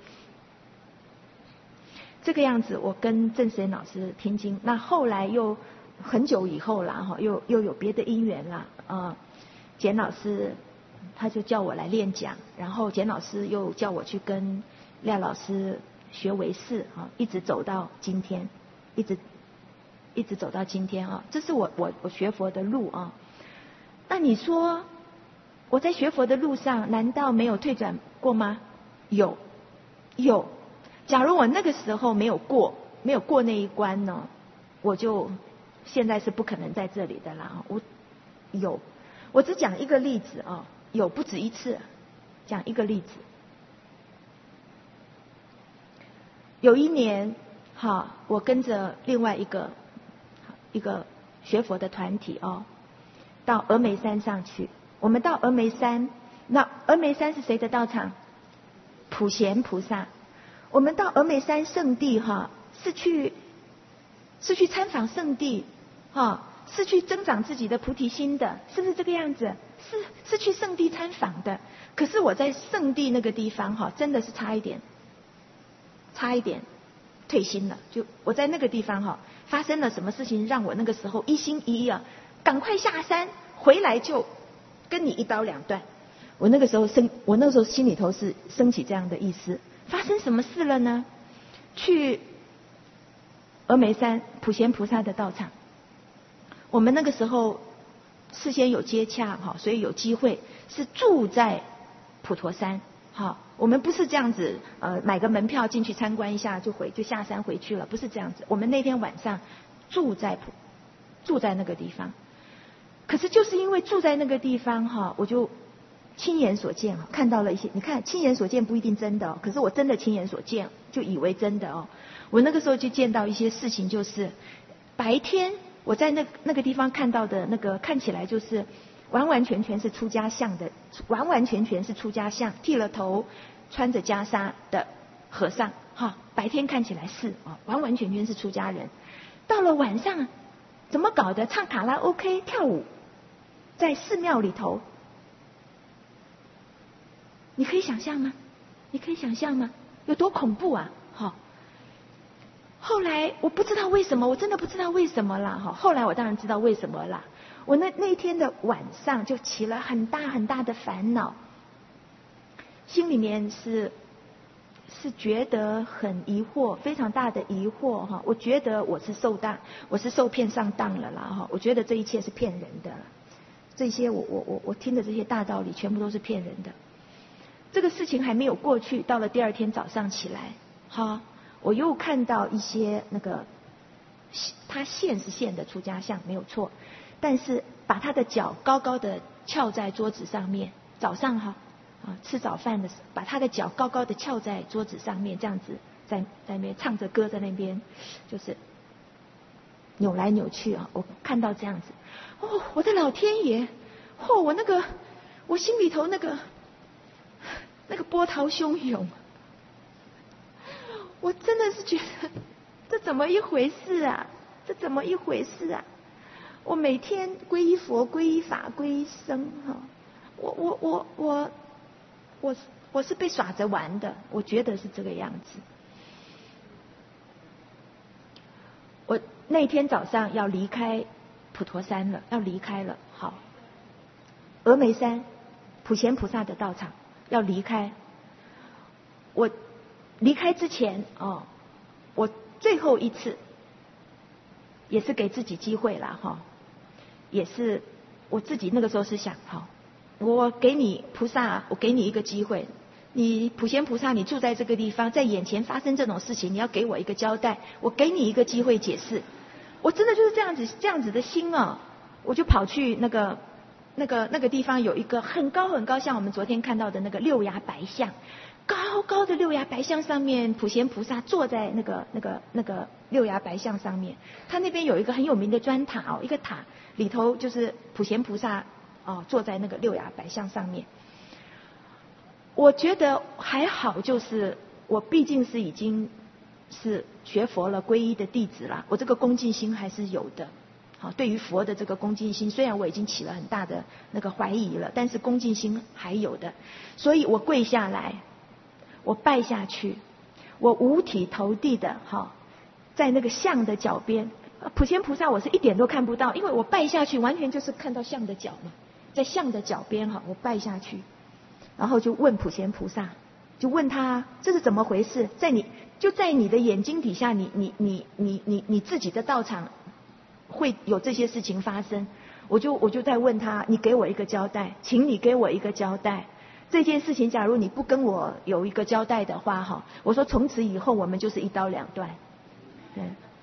A: 这个样子，我跟郑神老师听经，那后来又很久以后啦，哈，又又有别的因缘啦，啊，简老师他就叫我来练讲，然后简老师又叫我去跟廖老师学唯识啊，一直走到今天，一直一直走到今天啊，这是我我我学佛的路啊。那你说我在学佛的路上，难道没有退转过吗？有，有。假如我那个时候没有过，没有过那一关呢，我就现在是不可能在这里的啦。我有，我只讲一个例子啊，有不止一次，讲一个例子。有一年，哈，我跟着另外一个一个学佛的团体哦，到峨眉山上去。我们到峨眉山，那峨眉山是谁的道场？普贤菩萨。我们到峨眉山圣地哈，是去是去参访圣地，哈，是去增长自己的菩提心的，是不是这个样子？是是去圣地参访的。可是我在圣地那个地方哈，真的是差一点，差一点退心了。就我在那个地方哈，发生了什么事情，让我那个时候一心一意啊，赶快下山，回来就跟你一刀两断。我那个时候生，我那时候心里头是升起这样的意思。发生什么事了呢？去峨眉山普贤菩萨的道场，我们那个时候事先有接洽哈，所以有机会是住在普陀山哈。我们不是这样子呃买个门票进去参观一下就回就下山回去了，不是这样子。我们那天晚上住在普住在那个地方，可是就是因为住在那个地方哈，我就亲眼所见，看到了一些。你看，亲眼所见不一定真的哦，可是我真的亲眼所见，就以为真的哦。我那个时候就见到一些事情，就是白天我在那那个地方看到的那个，看起来就是完完全全是出家相的，完完全全是出家相，剃了头，穿着袈裟的和尚，哈，白天看起来是啊，完完全全是出家人。到了晚上，怎么搞的？唱卡拉 OK 跳舞，在寺庙里头。 你可以想象吗？你可以想象吗？有多恐怖啊！哈、哦。后来我不知道为什么，我真的不知道为什么啦！哈、哦。后来我当然知道为什么啦。我那那天的晚上就起了很大很大的烦恼，心里面是是觉得很疑惑，非常大的疑惑哈。我觉得我是受当，我是受骗上当了啦哈。我觉得这一切是骗人的，这些我我我我听的这些大道理全部都是骗人的。这个事情还没有过去，到了第二天早上起来，哈，我又看到一些那个，他现是现的出家相没有错，但是把他的脚高高的翘在桌子上面，早上哈啊吃早饭的时候，把他的脚高高的翘在桌子上面，这样子在在那边唱着歌，在那边就是扭来扭去啊，我看到这样子，哦，我的老天爷，哦，我那个我心里头那个。那个波涛汹涌，我真的是觉得这怎么一回事啊？这怎么一回事啊？我每天皈依佛、皈依法、皈依僧，哈，我我我我我我是被耍着玩的，我觉得是这个样子。我那天早上要离开普陀山了，要离开了，好，峨眉山普贤菩萨的道场。要离开，我离开之前哦，我最后一次也是给自己机会了哈，也是我自己那个时候是想哈，我给你菩萨，我给你一个机会，你普贤菩萨，你住在这个地方，在眼前发生这种事情，你要给我一个交代，我给你一个机会解释。我真的就是这样子这样子的心啊，我就跑去那个。那个那个地方有一个很高很高，像我们昨天看到的那个六牙白象，高高的六牙白象上面，普贤菩萨坐在那个那个那个六牙白象上面。他那边有一个很有名的砖塔哦，一个塔里头就是普贤菩萨哦坐在那个六牙白象上面。我觉得还好，就是我毕竟是已经是学佛了、皈依的弟子了，我这个恭敬心还是有的。好，对于佛的这个恭敬心，虽然我已经起了很大的那个怀疑了，但是恭敬心还有的，所以我跪下来，我拜下去，我五体投地的哈，在那个像的脚边，普贤菩萨我是一点都看不到，因为我拜下去完全就是看到像的脚嘛，在像的脚边哈，我拜下去，然后就问普贤菩萨，就问他这是怎么回事，在你就在你的眼睛底下，你你你你你你自己的道场。会有这些事情发生，我就我就在问他，你给我一个交代，请你给我一个交代。这件事情，假如你不跟我有一个交代的话，哈，我说从此以后我们就是一刀两断。对，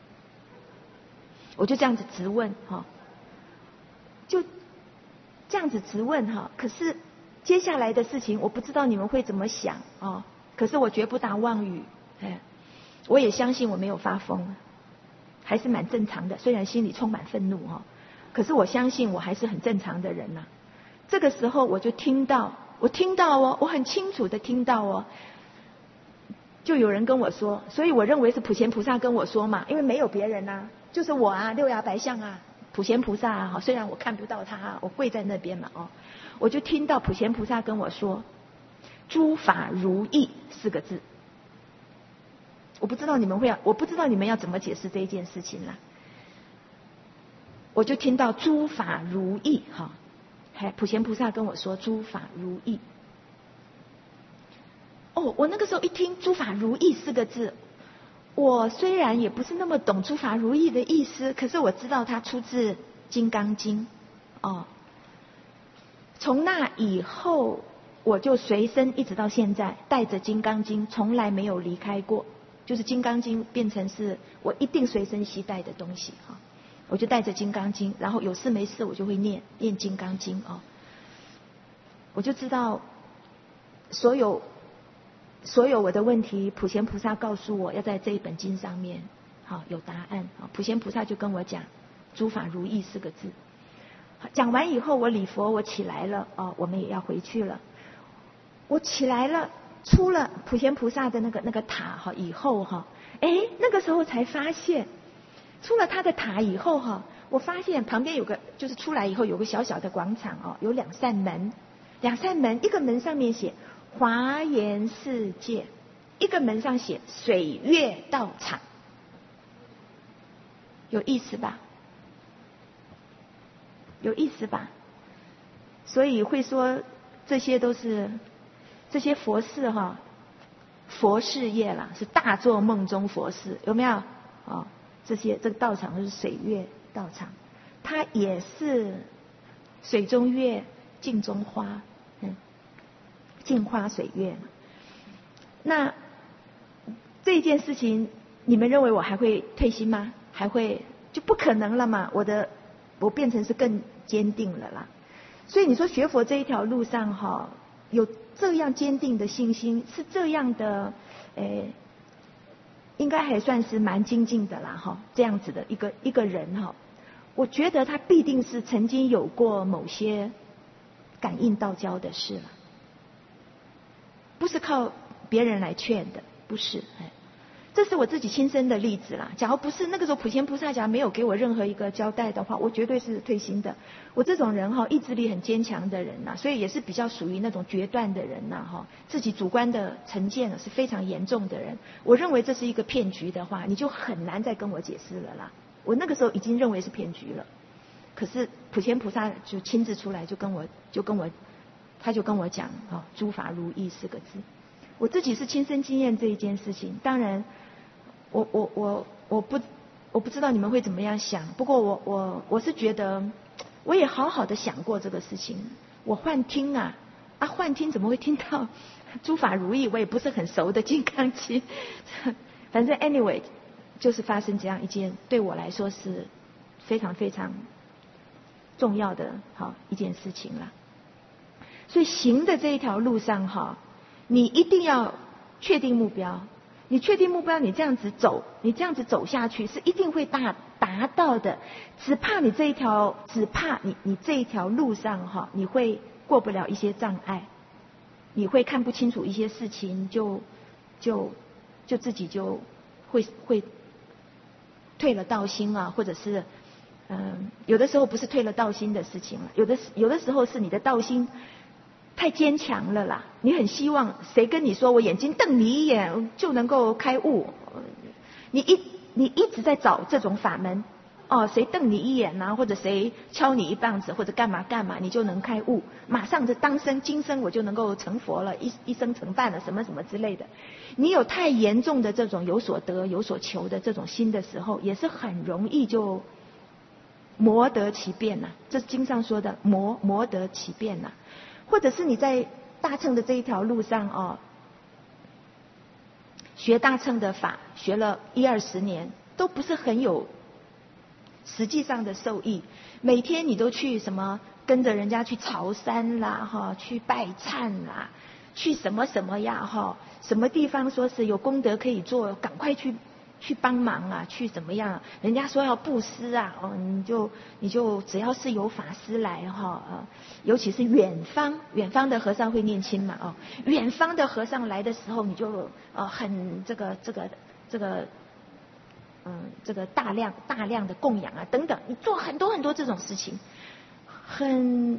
A: 我就这样子直问哈，就这样子直问哈。可是接下来的事情，我不知道你们会怎么想啊。可是我绝不打妄语，哎，我也相信我没有发疯。还是蛮正常的，虽然心里充满愤怒哈，可是我相信我还是很正常的人呐、啊。这个时候我就听到，我听到哦，我很清楚的听到哦，就有人跟我说，所以我认为是普贤菩萨跟我说嘛，因为没有别人啊，就是我啊，六牙白象啊，普贤菩萨啊，虽然我看不到他、啊，我跪在那边嘛哦，我就听到普贤菩萨跟我说，诸法如意四个字。我不知道你们会要，我不知道你们要怎么解释这一件事情啦。我就听到诸法如意哈，还普贤菩萨跟我说诸法如意。哦，我那个时候一听诸法如意四个字，我虽然也不是那么懂诸法如意的意思，可是我知道它出自《金刚经》哦。从那以后，我就随身一直到现在带着《金刚经》，从来没有离开过。就是《金刚经》变成是我一定随身携带的东西哈，我就带着《金刚经》，然后有事没事我就会念念《金刚经》哦，我就知道所有所有我的问题，普贤菩萨告诉我要在这一本经上面好有答案啊。普贤菩萨就跟我讲诸法如意四个字，讲完以后我礼佛，我起来了哦，我们也要回去了，我起来了。出了普贤菩萨的那个那个塔哈以后哈，哎，那个时候才发现，出了他的塔以后哈，我发现旁边有个，就是出来以后有个小小的广场哦，有两扇门，两扇门，一个门上面写华严世界，一个门上写水月道场，有意思吧？有意思吧？所以会说这些都是这些佛事哈，佛事业啦，是大做梦中佛事，有没有？哦，这些这个道场是水月道场，它也是水中月，镜中花，嗯，镜花水月。那这件事情，你们认为我还会退心吗？还会就不可能了嘛？我的我变成是更坚定了啦。所以你说学佛这一条路上哈，有这样坚定的信心，是这样的，诶，应该还算是蛮精进的啦哈。这样子的一个一个人哈，我觉得他必定是曾经有过某些感应道交的事了，不是靠别人来劝的，不是，哎，这是我自己亲身的例子啦。假如不是那个时候普贤菩萨假如没有给我任何一个交代的话，我绝对是退心的。我这种人哈，意志力很坚强的人呐，所以也是比较属于那种决断的人呐哈，自己主观的成见是非常严重的人。我认为这是一个骗局的话，你就很难再跟我解释了啦。我那个时候已经认为是骗局了，可是普贤菩萨就亲自出来就跟我就跟我他就跟我讲啊，诸法如意四个字。我自己是亲身经验这一件事情，当然我我我我不我不知道你们会怎么样想，不过我我我是觉得我也好好的想过这个事情。我幻听啊啊幻听怎么会听到诸法如意？我也不是很熟的金刚经，反正 anyway 就是发生这样一件对我来说是非常非常重要的好一件事情了。所以行的这一条路上哈，你一定要确定目标。你确定目标，你这样子走，你这样子走下去是一定会达达到的。只怕你这一条，只怕你你这一条路上哈，你会过不了一些障碍，你会看不清楚一些事情，就就就自己就会会退了道心啊，或者是嗯，有的时候不是退了道心的事情了，有的有的时候是你的道心太坚强了啦，你很希望谁跟你说我眼睛瞪你一眼就能够开悟，你一你一直在找这种法门哦，谁瞪你一眼啊，或者谁敲你一棒子，或者干嘛干嘛，你就能开悟，马上就当生今生我就能够成佛了，一一生成办了什么什么之类的。你有太严重的这种有所得有所求的这种心的时候，也是很容易就魔得其变呐、啊，这是经上说的魔魔得其变呐、啊。或者是你在大乘的这一条路上哦，学大乘的法，学了一二十年，都不是很有实际上的受益。每天你都去什么跟着人家去朝山啦，哈，去拜忏啦，去什么什么呀，哈，什么地方说是有功德可以做，赶快去去帮忙啊，去怎么样？人家说要布施啊，哦，你就你就只要是有法师来哈，呃，尤其是远方远方的和尚会念经嘛，哦，远方的和尚来的时候，你就呃很这个这个这个嗯这个大量大量的供养啊等等，你做很多很多这种事情，很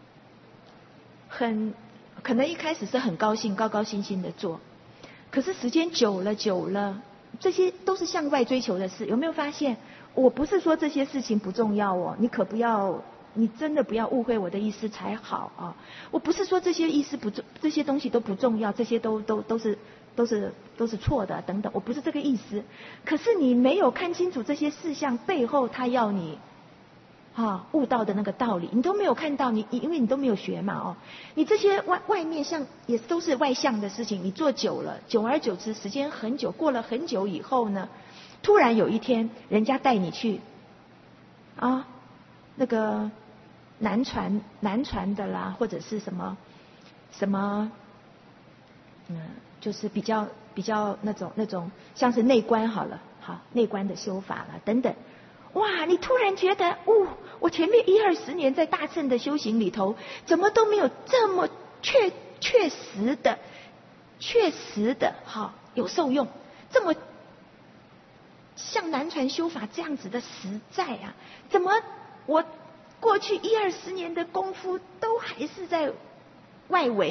A: 很可能一开始是很高兴高高兴兴的做，可是时间久了久了。这些都是向外追求的事，有没有发现？我不是说这些事情不重要哦，你可不要，你真的不要误会我的意思才好啊！我不是说这些意思不重，这些东西都不重要，这些都都都是都是都是错的等等，我不是这个意思。可是你没有看清楚这些事项背后，他要你啊悟到的那个道理，你都没有看到，你因为你都没有学嘛哦，你这些外外面像也都是外向的事情，你做久了，久而久之，时间很久，过了很久以后呢，突然有一天，人家带你去啊那个南传南传的啦，或者是什么什么嗯，就是比较比较那种那种像是内观好了，好内观的修法了等等。哇！你突然觉得，哦，我前面一二十年在大乘的修行里头，怎么都没有这么确确实的、确实的，哈，有受用，这么像南传修法这样子的实在啊？怎么我过去一二十年的功夫都还是在外围啊？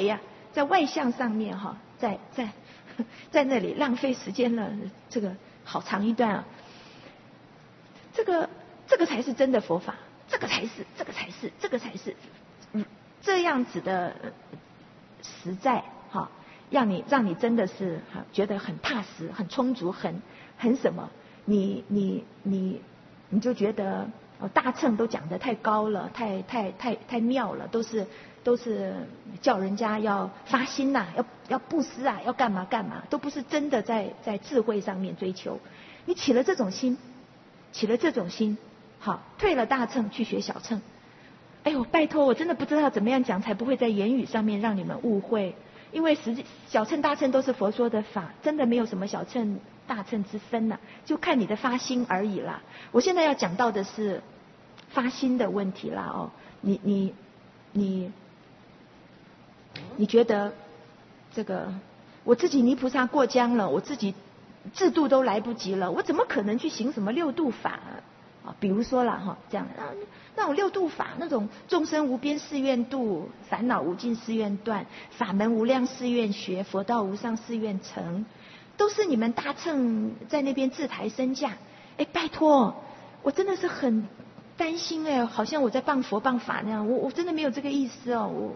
A: 在外向上面哈，在在在那里浪费时间了，这个好长一段啊。这个这个才是真的佛法，这个才是这个才是这个才是，嗯，这样子的实在哈，让你让你真的是哈觉得很踏实、很充足、很很什么，你你你你就觉得哦，大乘都讲得太高了，太太太太妙了，都是都是叫人家要发心呐、啊，要要布施啊，要干嘛干嘛，都不是真的在在智慧上面追求。你起了这种心，起了这种心，好，退了大乘去学小乘。哎呦，拜托，我真的不知道怎么样讲才不会在言语上面让你们误会，因为实际小乘大乘都是佛说的法，真的没有什么小乘大乘之分呐、啊，就看你的发心而已啦。我现在要讲到的是发心的问题啦哦，你你你你觉得这个我自己泥菩萨过江了，我自己制度都来不及了，我怎么可能去行什么六度法啊？比如说啦哈，这样啊，那种六度法，那种众生无边誓愿度，烦恼无尽誓愿断，法门无量誓愿学，佛道无上誓愿成，都是你们大乘在那边自抬身价。哎，拜托，我真的是很担心哎，好像我在谤佛谤法那样，我我真的没有这个意思哦，我。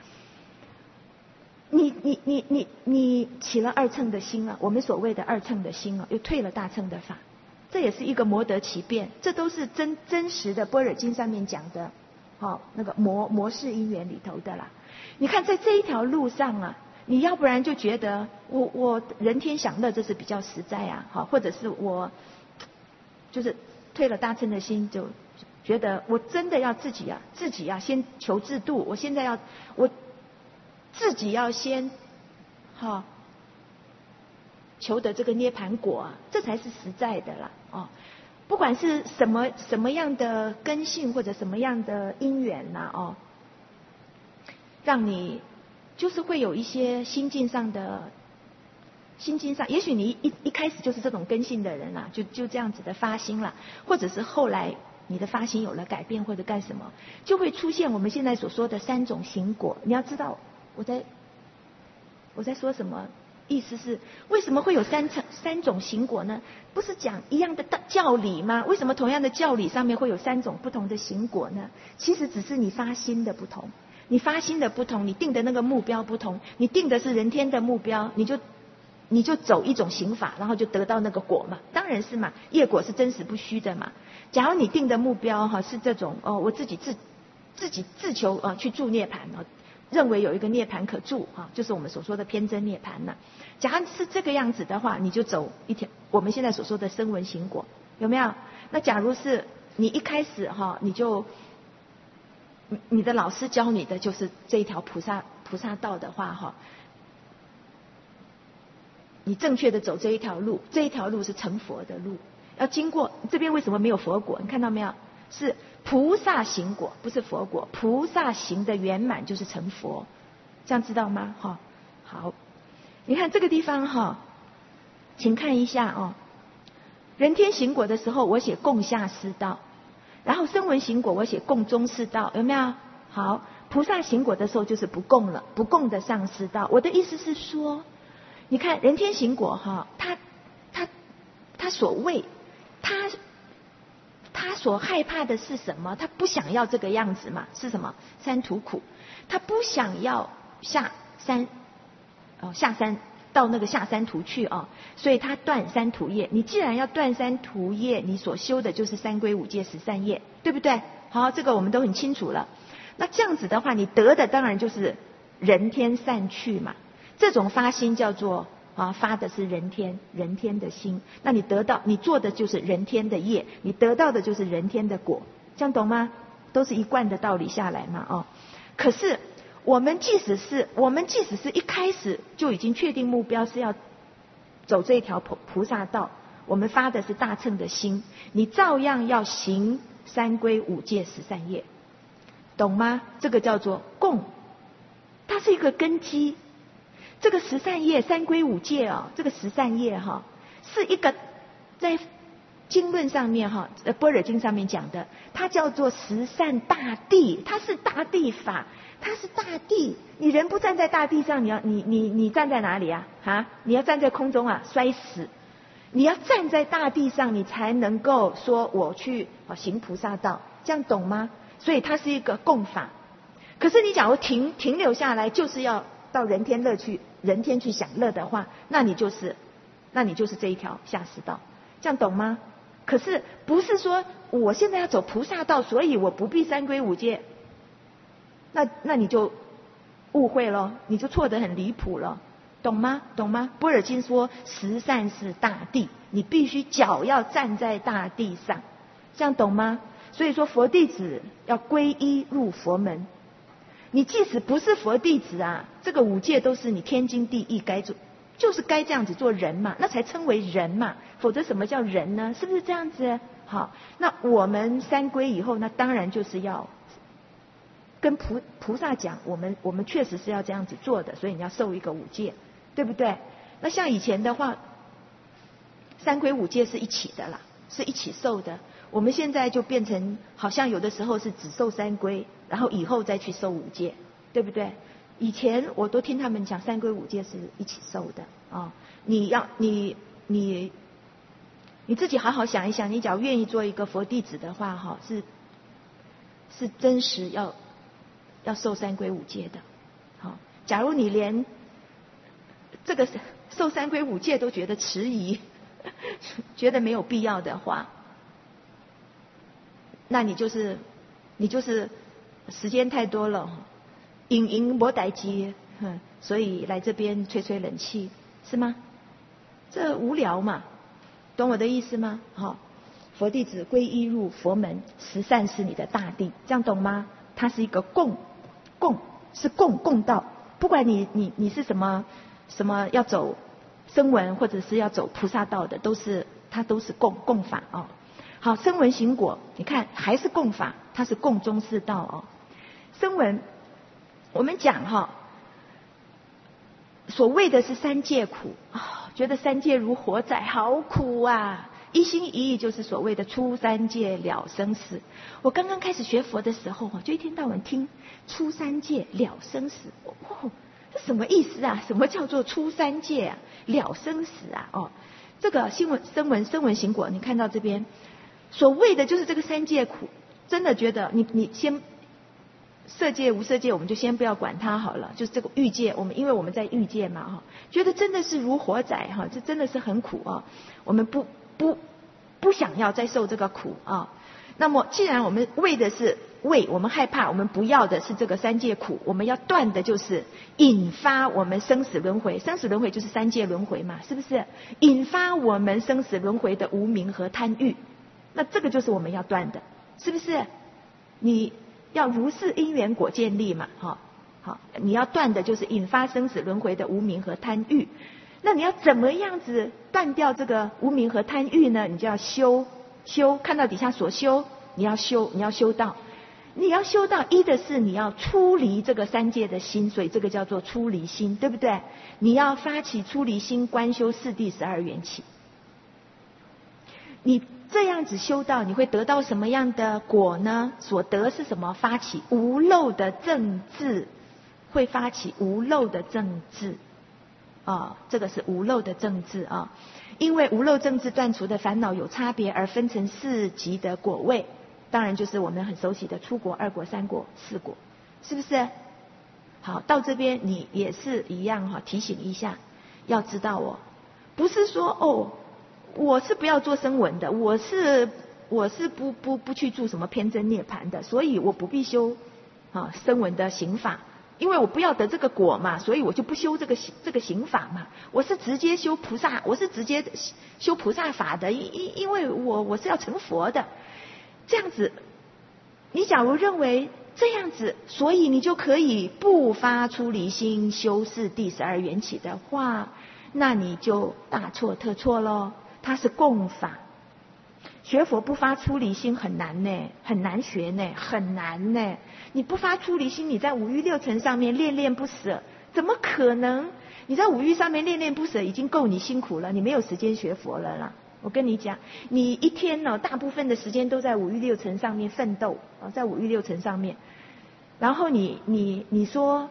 A: 你你你你你起了二乘的心了，我们所谓的二乘的心了，又退了大乘的法，这也是一个魔得其变，这都是真真实的般若经上面讲的，好、哦、那个魔魔式因缘里头的啦。你看在这一条路上啊，你要不然就觉得我我人天享乐，这是比较实在啊，好，或者是我就是退了大乘的心，就觉得我真的要自己啊自己啊先求自度，我现在要我。自己要先，哈、哦，求得这个涅盘果啊，这才是实在的啦，哦，不管是什么什么样的根性或者什么样的因缘呐、啊，哦，让你就是会有一些心境上的，心境上，也许你一一开始就是这种根性的人啦、啊，就就这样子的发心啦，或者是后来你的发心有了改变或者干什么，就会出现我们现在所说的三种行果。你要知道。我在我在说什么？意思是为什么会有三层三种行果呢？不是讲一样的教理吗？为什么同样的教理上面会有三种不同的行果呢？其实只是你发心的不同，你发心的不同，你定的那个目标不同。你定的是人天的目标，你就你就走一种行法，然后就得到那个果嘛，当然是嘛，业果是真实不虚的嘛。假如你定的目标哈是这种哦，我自己自自己自求啊去住涅槃哦。认为有一个涅槃可住哈，就是我们所说的偏真涅槃呐。假如是这个样子的话，你就走一条我们现在所说的声闻行果，有没有？那假如是你一开始哈，你就你的老师教你的就是这一条菩萨菩萨道的话哈，你正确的走这一条路，这一条路是成佛的路，要经过这边为什么没有佛果？你看到没有？是菩萨行果，不是佛果。菩萨行的圆满就是成佛，这样知道吗？哈，好，你看这个地方哈，请看一下哦。人天行果的时候，我写供下师道，然后声闻行果我写供中师道，有没有？好，菩萨行果的时候就是不供了，不供的上师道。我的意思是说，你看人天行果哈，他他他所谓他。他所害怕的是什么？他不想要这个样子嘛？是什么？三途苦，他不想要下山，哦，下山到那个下山途去哦，所以他断三途业。你既然要断三途业，你所修的就是三归五戒十善业，对不对？好，这个我们都很清楚了。那这样子的话，你得的当然就是人天善趣嘛。这种发心叫做。啊，发的是人天人天的心，那你得到你做的就是人天的业，你得到的就是人天的果，这样懂吗？都是一贯的道理下来嘛，哦。可是我们即使是我们即使是一开始就已经确定目标是要走这一条菩菩萨道，我们发的是大乘的心，你照样要行三归五戒十善业，懂吗？这个叫做供，它是一个根基。这个十善业三归五戒哦，这个十善业哈、哦，是一个在
B: 经论上面哈，呃，般若经上面讲的，它叫做十善大地，它是大地法，它是大地。你人不站在大地上，你要你你你站在哪里啊？啊，你要站在空中啊，摔死。你要站在大地上，你才能够说我去行菩萨道，这样懂吗？所以它是一个共法。可是你假如停停留下来，就是要到人天乐去人天去享乐的话，那你就是那你就是这一条下士道，这样懂吗？可是不是说我现在要走菩萨道，所以我不必三皈五戒，那那你就误会了，你就错得很离谱了，懂吗？懂吗？般若经说十善是大地，你必须脚要站在大地上，这样懂吗？所以说佛弟子要皈依入佛门。你即使不是佛弟子啊，这个五戒都是你天经地义该做，就是该这样子做人嘛，那才称为人嘛，否则什么叫人呢？是不是这样子？好，那我们三皈以后，那当然就是要跟菩菩萨讲，我们我们确实是要这样子做的，所以你要受一个五戒，对不对？那像以前的话，三皈五戒是一起的啦，是一起受的。我们现在就变成好像有的时候是只受三皈，然后以后再去受五戒，对不对？以前我都听他们讲三皈五戒是一起受的啊、哦。你要你你你自己好好想一想，你只要愿意做一个佛弟子的话，哈，是是真实要要受三皈五戒的。好、哦，假如你连这个受三皈五戒都觉得迟疑，觉得没有必要的话，那你就是你就是时间太多了，隐隐没待机，所以来这边吹吹冷气，是吗？这无聊嘛，懂我的意思吗？好，佛弟子皈依入佛门，十善是你的大地，这样懂吗？它是一个共共是共共道，不管你你你是什么什么要走声闻或者是要走菩萨道的，都是它都是共共法哦。好，声闻行果，你看还是共法，它是共中四道哦。声闻，我们讲哈、哦，所谓的是三界苦啊、哦，觉得三界如火仔，好苦啊！一心一意就是所谓的出三界了生死。我刚刚开始学佛的时候，就一天到晚听出三界了生死，哦，这什么意思啊？什么叫做出三界啊？了生死啊？哦，这个新闻声闻声闻行果，你看到这边。所谓的就是这个三界苦，真的觉得你你先色界无色界，我们就先不要管它好了。就是这个欲界，我们因为我们在欲界嘛哈，觉得真的是如火仔哈，这真的是很苦啊。我们不不不想要再受这个苦啊。那么既然我们为的是为，我们害怕，我们不要的是这个三界苦，我们要断的就是引发我们生死轮回，生死轮回就是三界轮回嘛，是不是？引发我们生死轮回的无明和贪欲。那这个就是我们要断的，是不是？你要如是因缘果见力嘛，哈，好，你要断的就是引发生死轮回的无明和贪欲。那你要怎么样子断掉这个无明和贪欲呢？你就要修修，看到底下所修，你要修，你要修到，你要修到一的是你要出离这个三界的心，所以这个叫做出离心，对不对？你要发起出离心，观修四谛十二缘起。你这样子修道，你会得到什么样的果呢？所得是什么？发起无漏的正智，会发起无漏的正智啊、哦，这个是无漏的正智啊。因为无漏正智断除的烦恼有差别，而分成四级的果位，当然就是我们很熟悉的初果、二果、三果、四果，是不是？好，到这边你也是一样哈，提醒一下，要知道哦，不是说哦。我是不要做声闻的，我是我是不不不去住什么偏真涅槃的，所以我不必修啊声闻的行法，因为我不要得这个果嘛，所以我就不修这个这个行法嘛。我是直接修菩萨，我是直接修菩萨法的，因因为我我是要成佛的。这样子，你假如认为这样子，所以你就可以不发出离心修四谛十二缘起的话，那你就大错特错咯。它是共法，学佛不发出离心很难呢，很难学呢，很难呢。你不发出离心，你在五欲六尘上面恋恋不舍，怎么可能？你在五欲上面恋恋不舍已经够你辛苦了，你没有时间学佛了啦， 我跟你讲，你一天呢、哦，大部分的时间都在五欲六尘上面奋斗啊，在五欲六尘上面。然后你你你说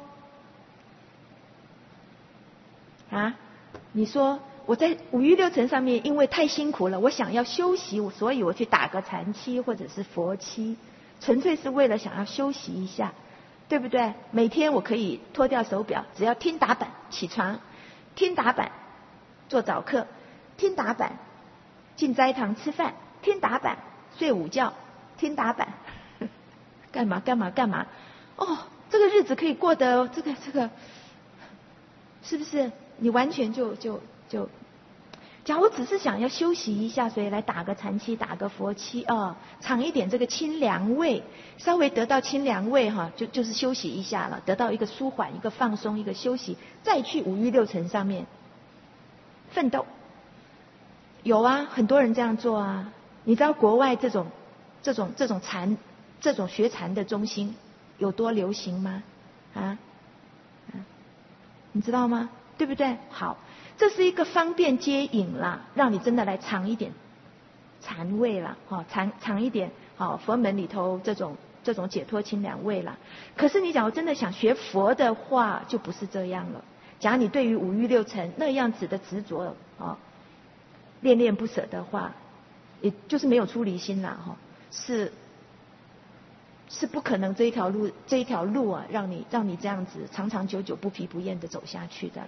B: 啊，你说我在五欲六尘上面，因为太辛苦了，我想要休息，所以我去打个禅期或者是佛期，纯粹是为了想要休息一下，对不对？每天我可以脱掉手表，只要听打板起床，听打板做早课，听打板进斋堂吃饭，听打板睡午觉，听打板干嘛干嘛干嘛？哦，这个日子可以过得这个这个，是不是？你完全就就就，假如只是想要休息一下，所以来打个禅期，打个佛期哦，尝一点这个清凉味，稍微得到清凉味哈，就就是休息一下了，得到一个舒缓、一个放松、一个休息，再去五欲六尘上面奋斗。有啊，很多人这样做啊。你知道国外这种这种这种禅、这种学禅的中心有多流行吗？啊，啊你知道吗？对不对？好，这是一个方便接引啦，让你真的来尝一点禅味啦，哈，尝尝一点好佛门里头这种这种解脱清凉味啦。可是你假如真的想学佛的话，就不是这样了。假如你对于五欲六尘那样子的执着啊，恋恋不舍的话，也就是没有出离心啦，哈，是是不可能这一条路这一条路啊，让你让你这样子长长久久不疲不厌的走下去的。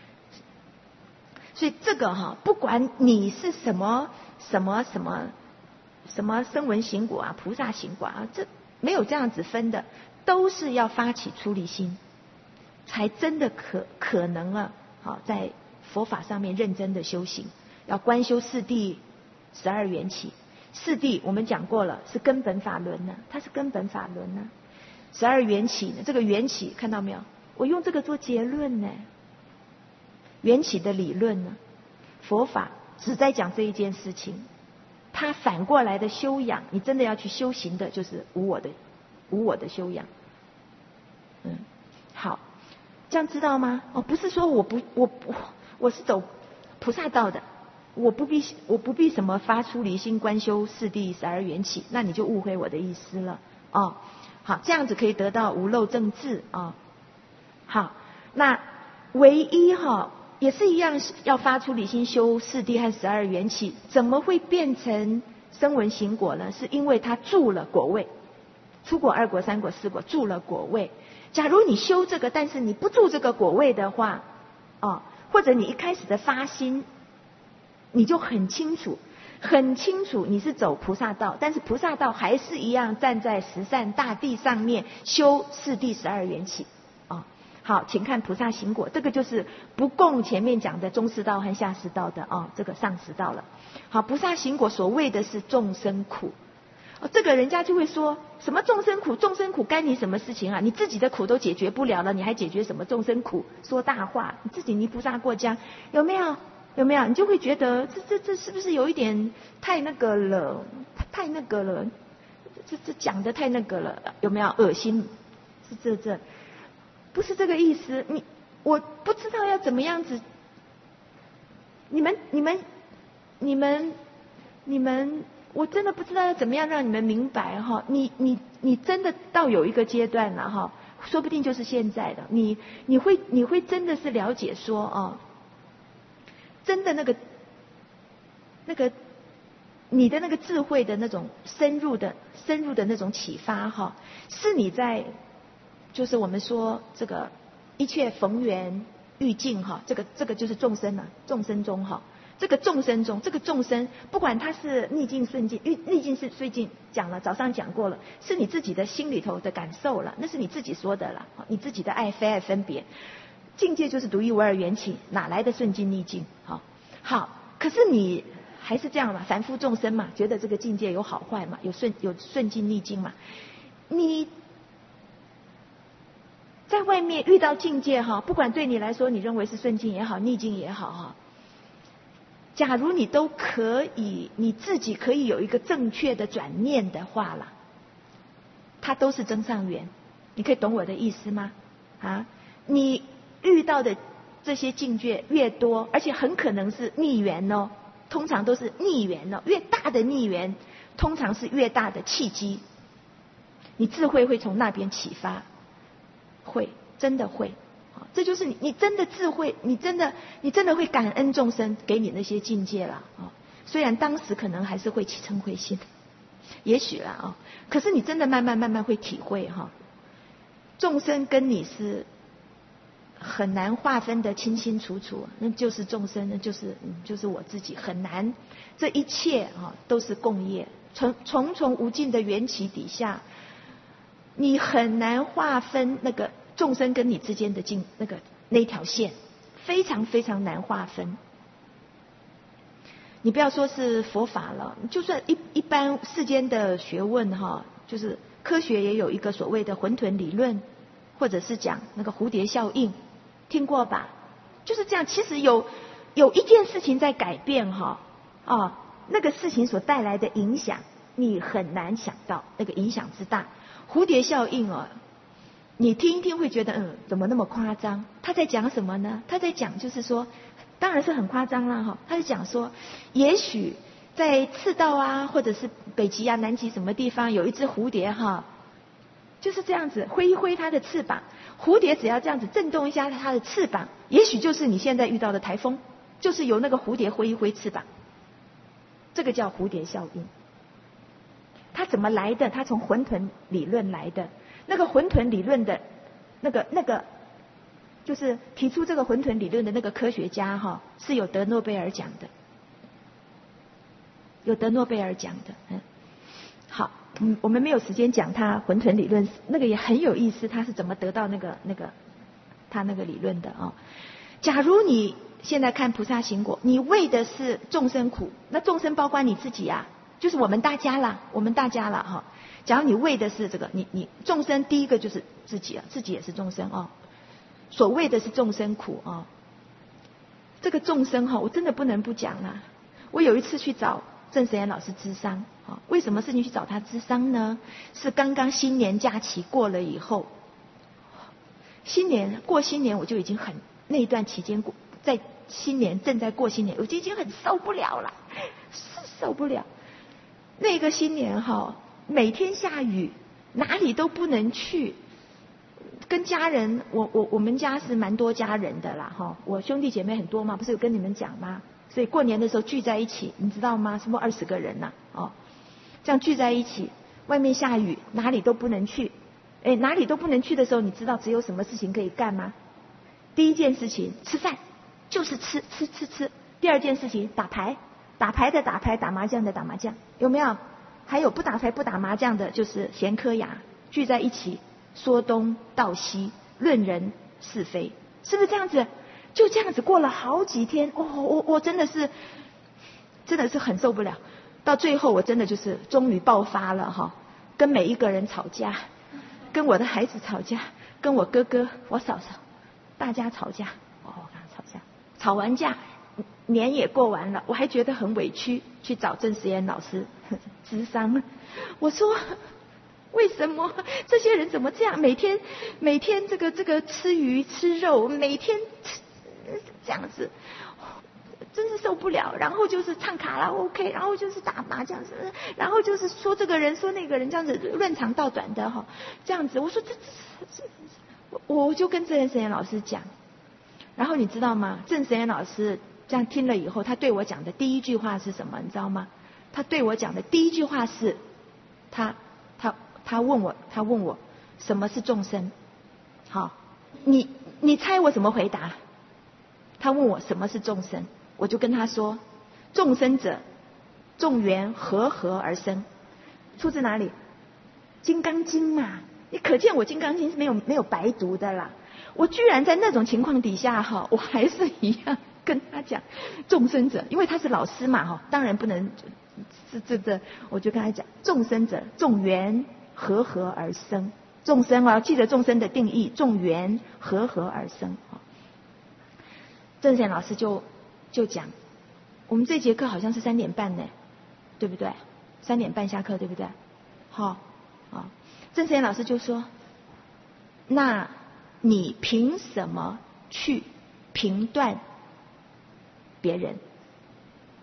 B: 所以这个哈，不管你是什么什么什么什么声闻行果啊、菩萨行果啊，这没有这样子分的，都是要发起出离心，才真的可可能啊，好在佛法上面认真的修行，要观修四谛十二缘起。四谛我们讲过了，是根本法轮呢，它是根本法轮呢。十二缘起呢，这个缘起看到没有？我用这个做结论呢。缘起的理论呢，佛法只在讲这一件事情。它反过来的修养，你真的要去修行的，就是无我的无我的修养。嗯，好，这样知道吗？哦，不是说我不我我我是走菩萨道的。我不必我不必什么发出离心观修四谛十二缘起，那你就误会我的意思了哦。好，这样子可以得到无漏正智啊、哦。好，那唯一哈、哦、也是一样要发出离心修四谛和十二缘起，怎么会变成声闻行果呢？是因为他住了果位，初果、二果、三果、四果住了果位。假如你修这个，但是你不住这个果位的话，哦，或者你一开始的发心。你就很清楚，很清楚你是走菩萨道，但是菩萨道还是一样站在十善大地上面修四谛十二缘起啊、哦。好，请看菩萨行果，这个就是不共前面讲的中士道和下士道的啊、哦，这个上士道了。好，菩萨行果所谓的是众生苦，哦，这个人家就会说什么众生苦，众生苦干你什么事情啊？你自己的苦都解决不了了，你还解决什么众生苦？说大话，你自己泥菩萨过江，有没有？有没有？你就会觉得这这这是不是有一点太那个了？太那个了，这这讲的太那个了，有没有？恶心？是这这，不是这个意思。你我不知道要怎么样子。你们你们你们你们，我真的不知道要怎么样让你们明白哈。你你你真的到有一个阶段了哈，说不定就是现在的你你会你会真的是了解说啊。真的那个那个你的那个智慧的那种深入的深入的那种启发哈，是你在就是我们说这个一切逢缘遇境哈，这个这个就是众生啊，众生中哈，这个众生中这个众生，不管他是逆境顺境，逆境是顺境讲了，早上讲过了，是你自己的心里头的感受了，那是你自己说的了，你自己的爱非爱分别。境界就是独一无二缘起，哪来的顺境逆境？好，好，可是你还是这样嘛，凡夫众生嘛，觉得这个境界有好坏嘛，有顺有顺境逆境嘛。你在外面遇到境界哈，不管对你来说，你认为是顺境也好，逆境也好哈，假如你都可以，你自己可以有一个正确的转念的话啦，它都是增上缘。你可以懂我的意思吗？啊，你遇到的这些境界越多，而且很可能是逆缘哦， 通常都是逆缘哦，越大的逆缘，通常是越大的契机。你智慧会从那边启发，会，真的会。这就是你，你真的智慧，你真的，你真的会感恩众生给你那些境界了啊。虽然当时可能还是会起嗔恚心，也许啦啊，可是你真的慢慢慢慢会体会哈，众生跟你是很难划分的清清楚楚，那就是众生，那就是就是我自己，很难。这一切啊都是共业，重重重无尽的缘起底下，你很难划分那个众生跟你之间的境那个那条线，非常非常难划分。你不要说是佛法了，就算一一般世间的学问哈，就是科学也有一个所谓的混沌理论，或者是讲那个蝴蝶效应，听过吧？就是这样。其实有有一件事情在改变哈，啊，那个事情所带来的影响，你很难想到那个影响之大。蝴蝶效应哦，你听一听会觉得嗯，怎么那么夸张？他在讲什么呢？他在讲就是说。当然是很夸张啦哈，他就讲说，也许在赤道啊，或者是北极啊、南极什么地方，有一只蝴蝶哈，就是这样子挥一挥它的翅膀，蝴蝶只要这样子震动一下它的翅膀，也许就是你现在遇到的台风，就是由那个蝴蝶挥一挥翅膀，这个叫蝴蝶效应。它怎么来的？它从混沌理论来的，那个混沌理论的那个那个。就是提出这个混沌理论的那个科学家哈，是有得诺贝尔奖的，有得诺贝尔奖的。嗯，好，嗯，我们没有时间讲他混沌理论，那个也很有意思，他是怎么得到那个那个他那个理论的啊？假如你现在看菩萨行果，你为的是众生苦，那众生包括你自己啊，就是我们大家啦，我们大家啦哈。假如你为的是这个，你你众生第一个就是自己啊，自己也是众生哦。所谓的是众生苦啊、哦，这个众生哈、哦，我真的不能不讲啊。我有一次去找郑实岩老师咨商啊、哦，为什么是你去找他咨商呢？是刚刚新年假期过了以后，新年过新年我就已经很那一段期间过，在新年正在过新年，我就已经很受不了了，是受不了。那个新年哈、哦，每天下雨，哪里都不能去。跟家人，我我我们家是蛮多家人的啦哈，我兄弟姐妹很多嘛，不是有跟你们讲吗？所以过年的时候聚在一起，你知道吗？什么二十个人呐、啊，哦，这样聚在一起，外面下雨，哪里都不能去，哎，哪里都不能去的时候，你知道只有什么事情可以干吗？第一件事情吃饭，就是吃吃吃吃。第二件事情打牌，打牌的打牌，打麻将的打麻将，有没有？还有不打牌不打麻将的，就是闲嗑牙，聚在一起。说东道西，论人是非，是不是这样子？就这样子过了好几天，哦，我我真的是，真的是很受不了。到最后，我真的就是终于爆发了哈，跟每一个人吵架，跟我的孩子吵架，跟我哥哥、我嫂嫂，大家吵架。哦，跟他吵架，吵完架，年也过完了，我还觉得很委屈，去找郑实岩老师咨商。我说。为什么这些人怎么这样？每天每天这个这个吃鱼吃肉，每天吃这样子，真是受不了。然后就是唱卡拉 OK， 然后就是打麻将，然后就是说这个人说那个人，这样子论长道短的哈，这样子。我说这这这，我就跟郑实岩老师讲，然后你知道吗？郑实岩老师这样听了以后，他对我讲的第一句话是什么？你知道吗？他对我讲的第一句话是，他他。他问我，他问我什么是众生？好，你你猜我怎么回答？他问我什么是众生，我就跟他说：众生者，众缘和合而生。出自哪里？《金刚经》嘛。你可见我《金刚经》是没有没有白读的啦。我居然在那种情况底下哈，我还是一样跟他讲众生者，因为他是老师嘛哈，当然不能这这这，我就跟他讲众生者，众缘。和合而生，众生啊，记得众生的定义，众缘和合而生。郑显老师就就讲，我们这节课好像是三点半呢，对不对？三点半下课，对不对？好，啊，郑显老师就说，那你凭什么去评断别人？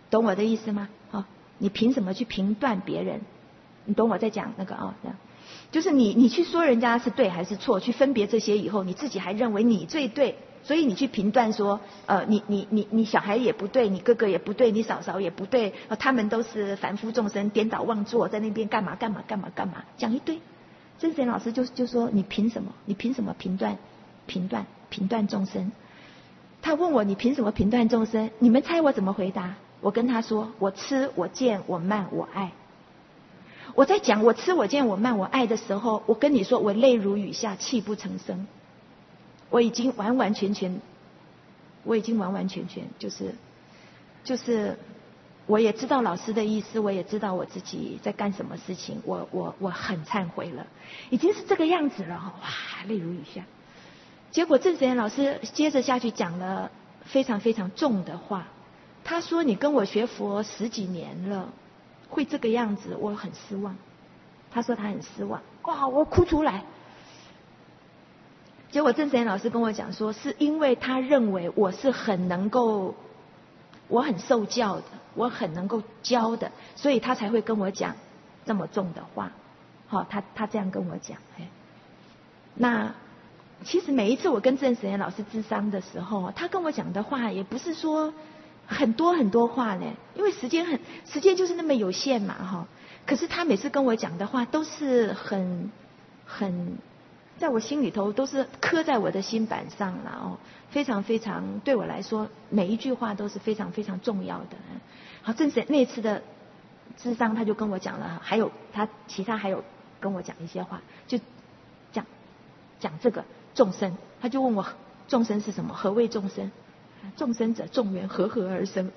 B: 懂我的意思吗？哦，你凭什么去评断别人？你懂我在讲那个啊、哦？这样，就是你你去说人家是对还是错，去分别这些以后，你自己还认为你最对，所以你去评断说，呃，你你你你小孩也不对，你哥哥也不对，你嫂嫂也不对，呃，他们都是凡夫众生，颠倒妄作，在那边干嘛干嘛干嘛干嘛，讲一堆。真贤老师就就说，你凭什么？你凭什么评断评断评断众生？他问我，你凭什么评断众生？你们猜我怎么回答？我跟他说，我吃我见我慢我爱。我在讲我吃我见我慢我爱的时候，我跟你说，我泪如雨下，泣不成声。我已经完完全全，我已经完完全全就是就是我也知道老师的意思，我也知道我自己在干什么事情，我我我很忏悔了，已经是这个样子了，哇，泪如雨下。结果郑子妍老师接着下去讲了非常非常重的话，他说，你跟我学佛十几年了，会这个样子，我很失望。他说他很失望，哇，我哭出来。结果郑子妍老师跟我讲说，是因为他认为我是很能够，我很受教的，我很能够教的，所以他才会跟我讲这么重的话。好、哦，他他这样跟我讲。哎，那其实每一次我跟郑子妍老师咨商的时候，他跟我讲的话也不是说很多很多话呢，因为时间很时间就是那么有限嘛，哈。可是他每次跟我讲的话都是很很。在我心里头都是刻在我的心板上了哦，非常非常对我来说，每一句话都是非常非常重要的。好，正是那次的咨商，他就跟我讲了，还有他其他还有跟我讲一些话，就讲讲这个众生，他就问我众生是什么？何谓众生？众生者，众缘和合而生。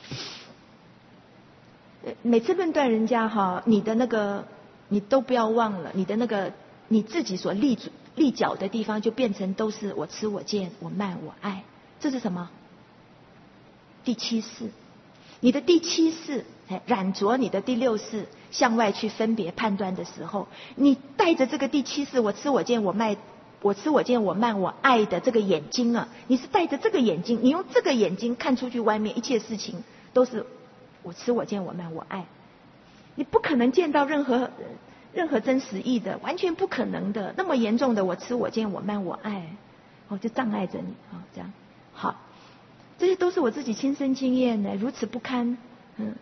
B: 每次论断人家哈，你的那个你都不要忘了，你的那个。你自己所立立脚的地方就变成都是我吃我见我慢我爱，这是什么？第七识。你的第七识染着你的第六识，向外去分别判断的时候，你带着这个第七识我吃我见我慢我吃我见我慢我爱的这个眼睛啊，你是带着这个眼睛，你用这个眼睛看出去外面一切事情都是我吃我见我慢我爱，你不可能见到任何任何真实义的，完全不可能的。那么严重的我吃我见我慢我爱，哦，就障碍着你啊、哦，这样好，这些都是我自己亲身经验的，如此不堪，嗯，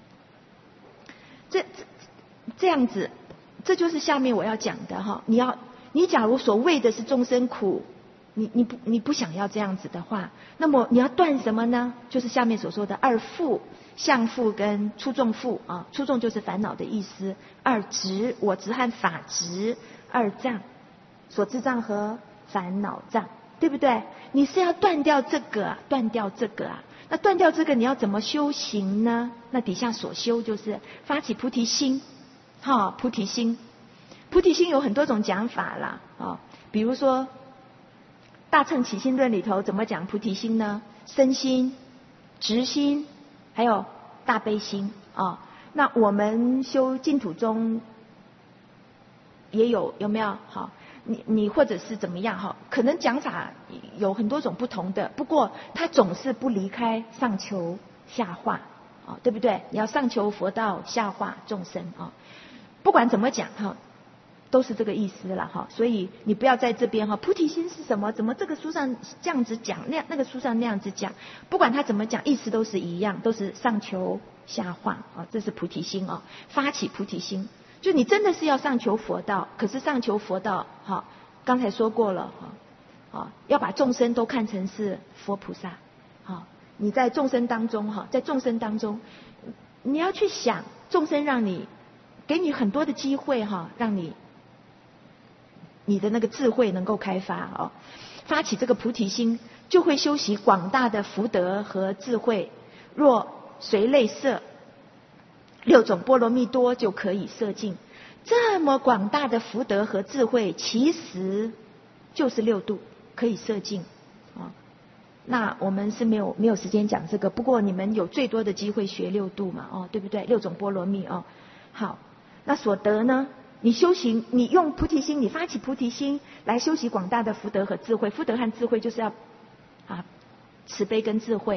B: 这这这样子，这就是下面我要讲的哈。你要，你假如所谓的是众生苦，你你不你不想要这样子的话，那么你要断什么呢？就是下面所说的二缚。相缚跟出众缚啊，出众就是烦恼的意思。二执，我执和法执；二障，所知障和烦恼障，对不对？你是要断掉这个啊，断掉这个啊。那断掉这个，你要怎么修行呢？那底下所修就是发起菩提心，哈、哦，菩提心。菩提心有很多种讲法啦，啊、哦，比如说《大乘起心论》里头怎么讲菩提心呢？身心、直心。还有大悲心啊、哦，那我们修净土宗也有有没有？好，你你或者是怎么样哈？可能讲法有很多种不同的，不过它总是不离开上求下化啊、哦，对不对？你要上求佛道，下化众生啊、哦，不管怎么讲哈。都是这个意思了哈，所以你不要在这边哈，菩提心是什么？怎么这个书上这样子讲，那样那个书上那样子讲，不管他怎么讲，意思都是一样，都是上求下化啊，这是菩提心啊，发起菩提心，就你真的是要上求佛道，可是上求佛道哈，刚才说过了哈，啊，要把众生都看成是佛菩萨，好，你在众生当中哈，在众生当中，你要去想众生让你给你很多的机会哈，让你。你的那个智慧能够开发哦，发起这个菩提心，就会修习广大的福德和智慧。若随类摄，六种波罗蜜多就可以摄尽。这么广大的福德和智慧，其实就是六度可以摄尽啊。那我们是没有没有时间讲这个，不过你们有最多的机会学六度嘛，哦，对不对？六种波罗蜜哦。好，那所得呢？你修行，你用菩提心，你发起菩提心来修习广大的福德和智慧。福德和智慧就是要啊，慈悲跟智慧啦。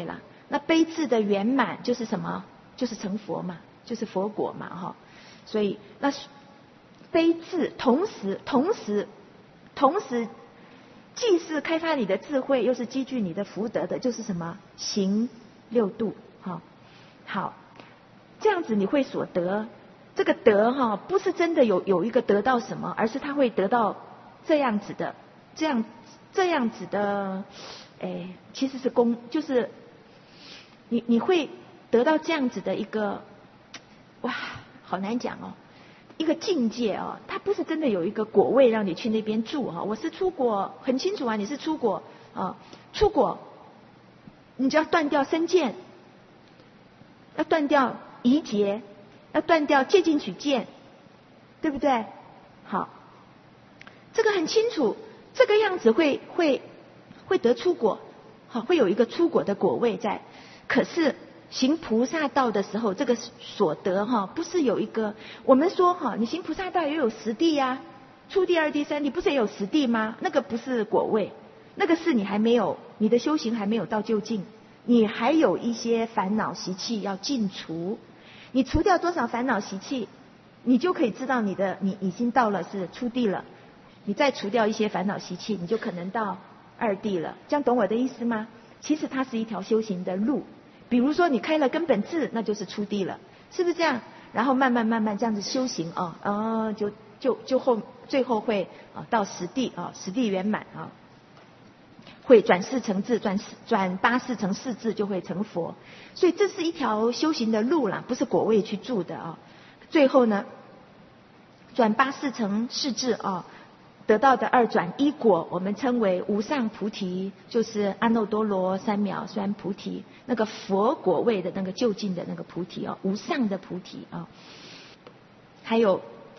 B: 那悲智的圆满就是什么？就是成佛嘛，就是佛果嘛，哈。所以那悲智同时同时同时既是开发你的智慧，又是积聚你的福德的，就是什么？行六度，哈。好，这样子你会所得。这个得哈，不是真的有有一个得到什么，而是他会得到这样子的，这样这样子的，哎，其实是功，就是你你会得到这样子的一个，哇，好难讲哦，一个境界哦，它不是真的有一个果位让你去那边住哈。我是出国，很清楚啊，你是出国啊，出国，你就要断掉身见，要断掉疑结。要断掉借镜取见，对不对？好，这个很清楚，这个样子会会会得出果，好，会有一个出果的果位在。可是行菩萨道的时候，这个所得哈，不是有一个，我们说哈，你行菩萨道也有实地呀、啊，初地、二地、三地，不是也有实地吗？那个不是果位，那个是你还没有，你的修行还没有到究竟，你还有一些烦恼习气要尽除。你除掉多少烦恼习气，你就可以知道你的你已经到了是初地了。你再除掉一些烦恼习气，你就可能到二地了。这样懂我的意思吗？其实它是一条修行的路。比如说你开了根本智，那就是初地了，是不是这样？然后慢慢慢慢这样子修行啊，啊，就就就后最后会啊到十地啊，十地圆满啊。会转世成智，转转八世成四智就会成佛，所以这是一条修行的路啦，不是果位去住的啊。最后呢，转八世成四智啊，得到的二转一果，我们称为无上菩提，就是阿耨多罗三藐三菩提，那个佛果位的那个究竟的那个菩提啊，无上的菩提啊。还有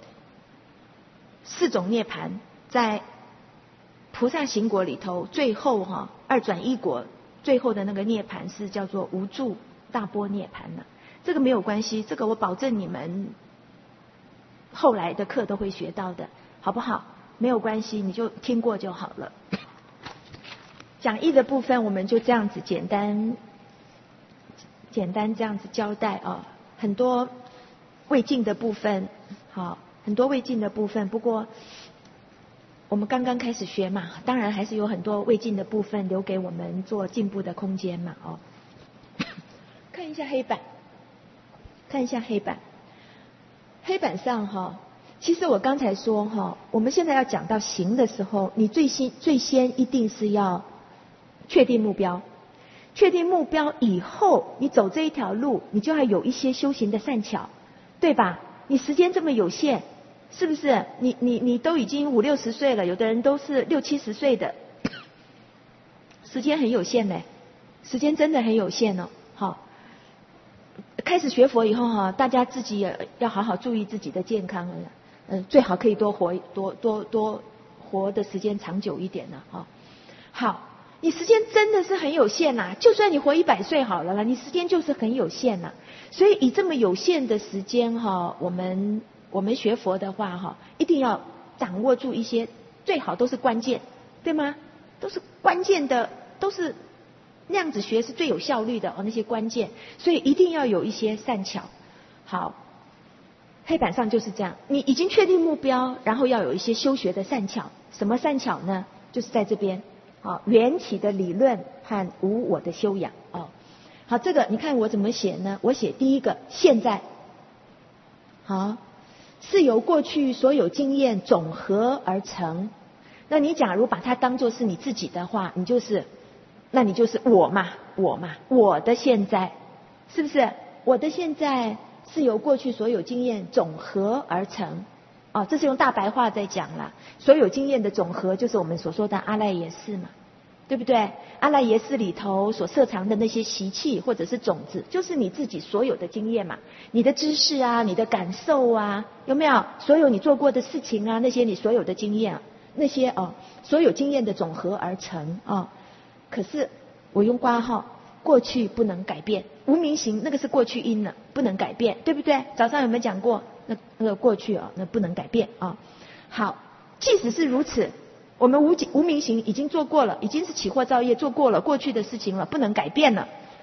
B: 四种涅槃，在菩萨行果里头，最后哈二转一果，最后的那个涅槃是叫做无住大波涅槃了。这个没有关系，这个我保证你们后来的课都会学到的，好不好？没有关系，你就听过就好了。讲义的部分我们就这样子简单简单这样子交代啊，很多未尽的部分，好，很多未尽的部分，不过我们刚刚开始学嘛，当然还是有很多未尽的部分留给我们做进步的空间嘛，哦。看一下黑板，看一下黑板，黑板上哈，其实我刚才说哈，我们现在要讲到行的时候，你最先最先一定是要确定目标，确定目标以后，你走这一条路，你就要有一些修行的善巧，对吧？你时间这么有限。是不是？你你你都已经五六十岁了，有的人都是六七十岁的，时间很有限呢，时间真的很有限哦。好，开始学佛以后哈，大家自己也要好好注意自己的健康了，嗯、呃，最好可以多活多多多活的时间长久一点了哈。好，你时间真的是很有限呐，就算你活一百岁好了啦，你时间就是很有限呐。所以以这么有限的时间哈，我们。我们学佛的话哈，一定要掌握住一些，最好都是关键，对吗？都是关键的，都是那样子学是最有效率的哦，那些关键，所以一定要有一些善巧。好，黑板上就是这样，你已经确定目标，然后要有一些修学的善巧。什么善巧呢？就是在这边，好，缘起的理论和无我的修养哦。好，这个你看我怎么写呢？我写第一个现在，好。是由过去所有经验总和而成。那你假如把它当作是你自己的话，你就是，那你就是我嘛，我嘛，我的现在，是不是？我的现在是由过去所有经验总和而成。哦，这是用大白话在讲了。所有经验的总和就是我们所说的阿赖耶识嘛，对不对？阿赖耶识里头所摄藏的那些习气或者是种子，就是你自己所有的经验嘛，你的知识啊，你的感受啊，有没有？所有你做过的事情啊，那些你所有的经验，那些哦，所有经验的总和而成啊、哦。可是我用括号，过去不能改变，无明行那个是过去因了，不能改变，对不对？早上有没有讲过？那那个过去啊、哦，那不能改变啊、哦。好，即使是如此。我们无无明行已经做过了，已经是起惑造业做过了过去的事情了，不能改变了。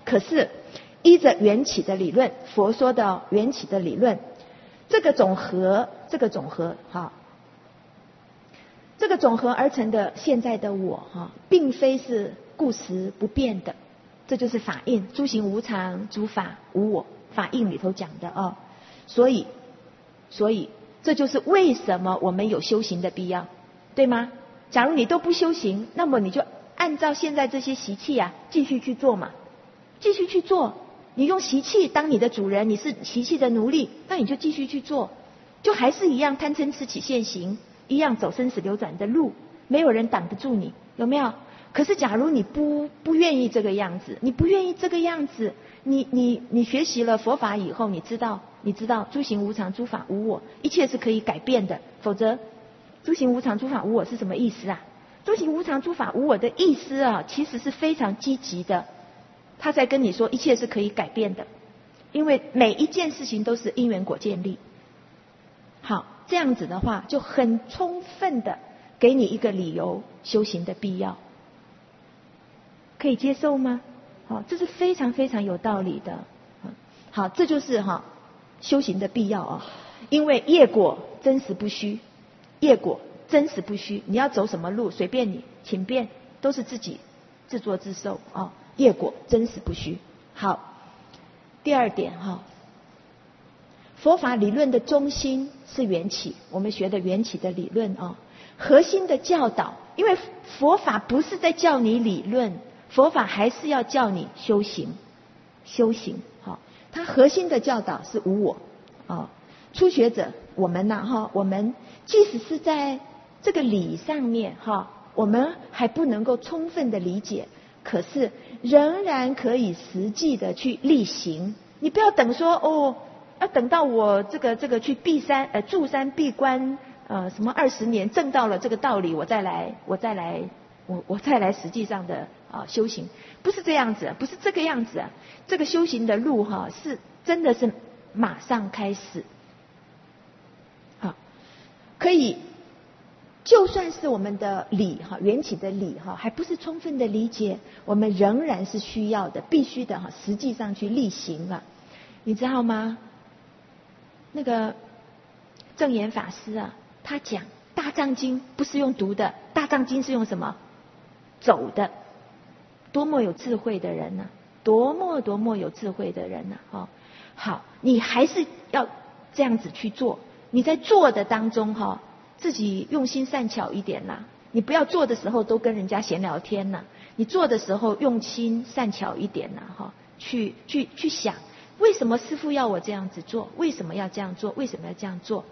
B: 可是依着缘起的理论，佛说的缘起的理论，这个总和，这个总和，哈，这个总和而成的现在的我，哈，并非是故时不变的，这就是法印，诸行无常，诸法无我，法印里头讲的哦。所以，所以这就是为什么我们有修行的必要，对吗？假如你都不修行，那么你就按照现在这些习气啊，继续去做嘛，继续去做。你用习气当你的主人，你是习气的奴隶，那你就继续去做，就还是一样贪嗔痴起现行，一样走生死流转的路，没有人挡得住你，有没有？可是假如你不不愿意这个样子，你不愿意这个样子，你你你学习了佛法以后，你知道你知道诸行无常，诸法无我，一切是可以改变的，否则诸行无常，诸法无我是什么意思啊？诸行无常，诸法无我的意思啊，其实是非常积极的。他在跟你说，一切是可以改变的，因为每一件事情都是因缘果建立。好，这样子的话，就很充分的给你一个理由修行的必要，可以接受吗？好，这是非常非常有道理的。好，这就是哈修行的必要啊，因为业果真实不虚，业果真实不虚，你要走什么路随便你，请便，都是自己自作自受啊。业果真实不虚。好，第二点哈，佛法理论的中心是缘起，我们学的缘起的理论啊，核心的教导，因为佛法不是在叫你理论，佛法还是要叫你修行，修行。好，它核心的教导是无我啊。初学者我们呐哈，我们即使是在这个理上面哈，我们还不能够充分的理解。可是仍然可以实际的去力行，你不要等说哦，要等到我这个这个去闭山呃住山闭关呃什么二十年证到了这个道理，我再来我再来我我再来实际上的啊修行，不是这样子，不是这个样子啊。这个修行的路哈、啊、是真的是马上开始，好，可以。就算是我们的理哈，缘起的理哈，还不是充分的理解，我们仍然是需要的，必须的哈，实际上去力行了，你知道吗？那个正言法师啊，他讲大藏经不是用读的，大藏经是用什么？走的，多么有智慧的人呐、啊，多么多么有智慧的人呐、啊！哦，好，你还是要这样子去做，你在做的当中哈、哦。自己用心善巧一点啦，你不要做的时候都跟人家闲聊天啦，你做的时候用心善巧一点啦，哈，去去去想，为什么师父要我这样子做？为什么要这样做？为什么要这样做？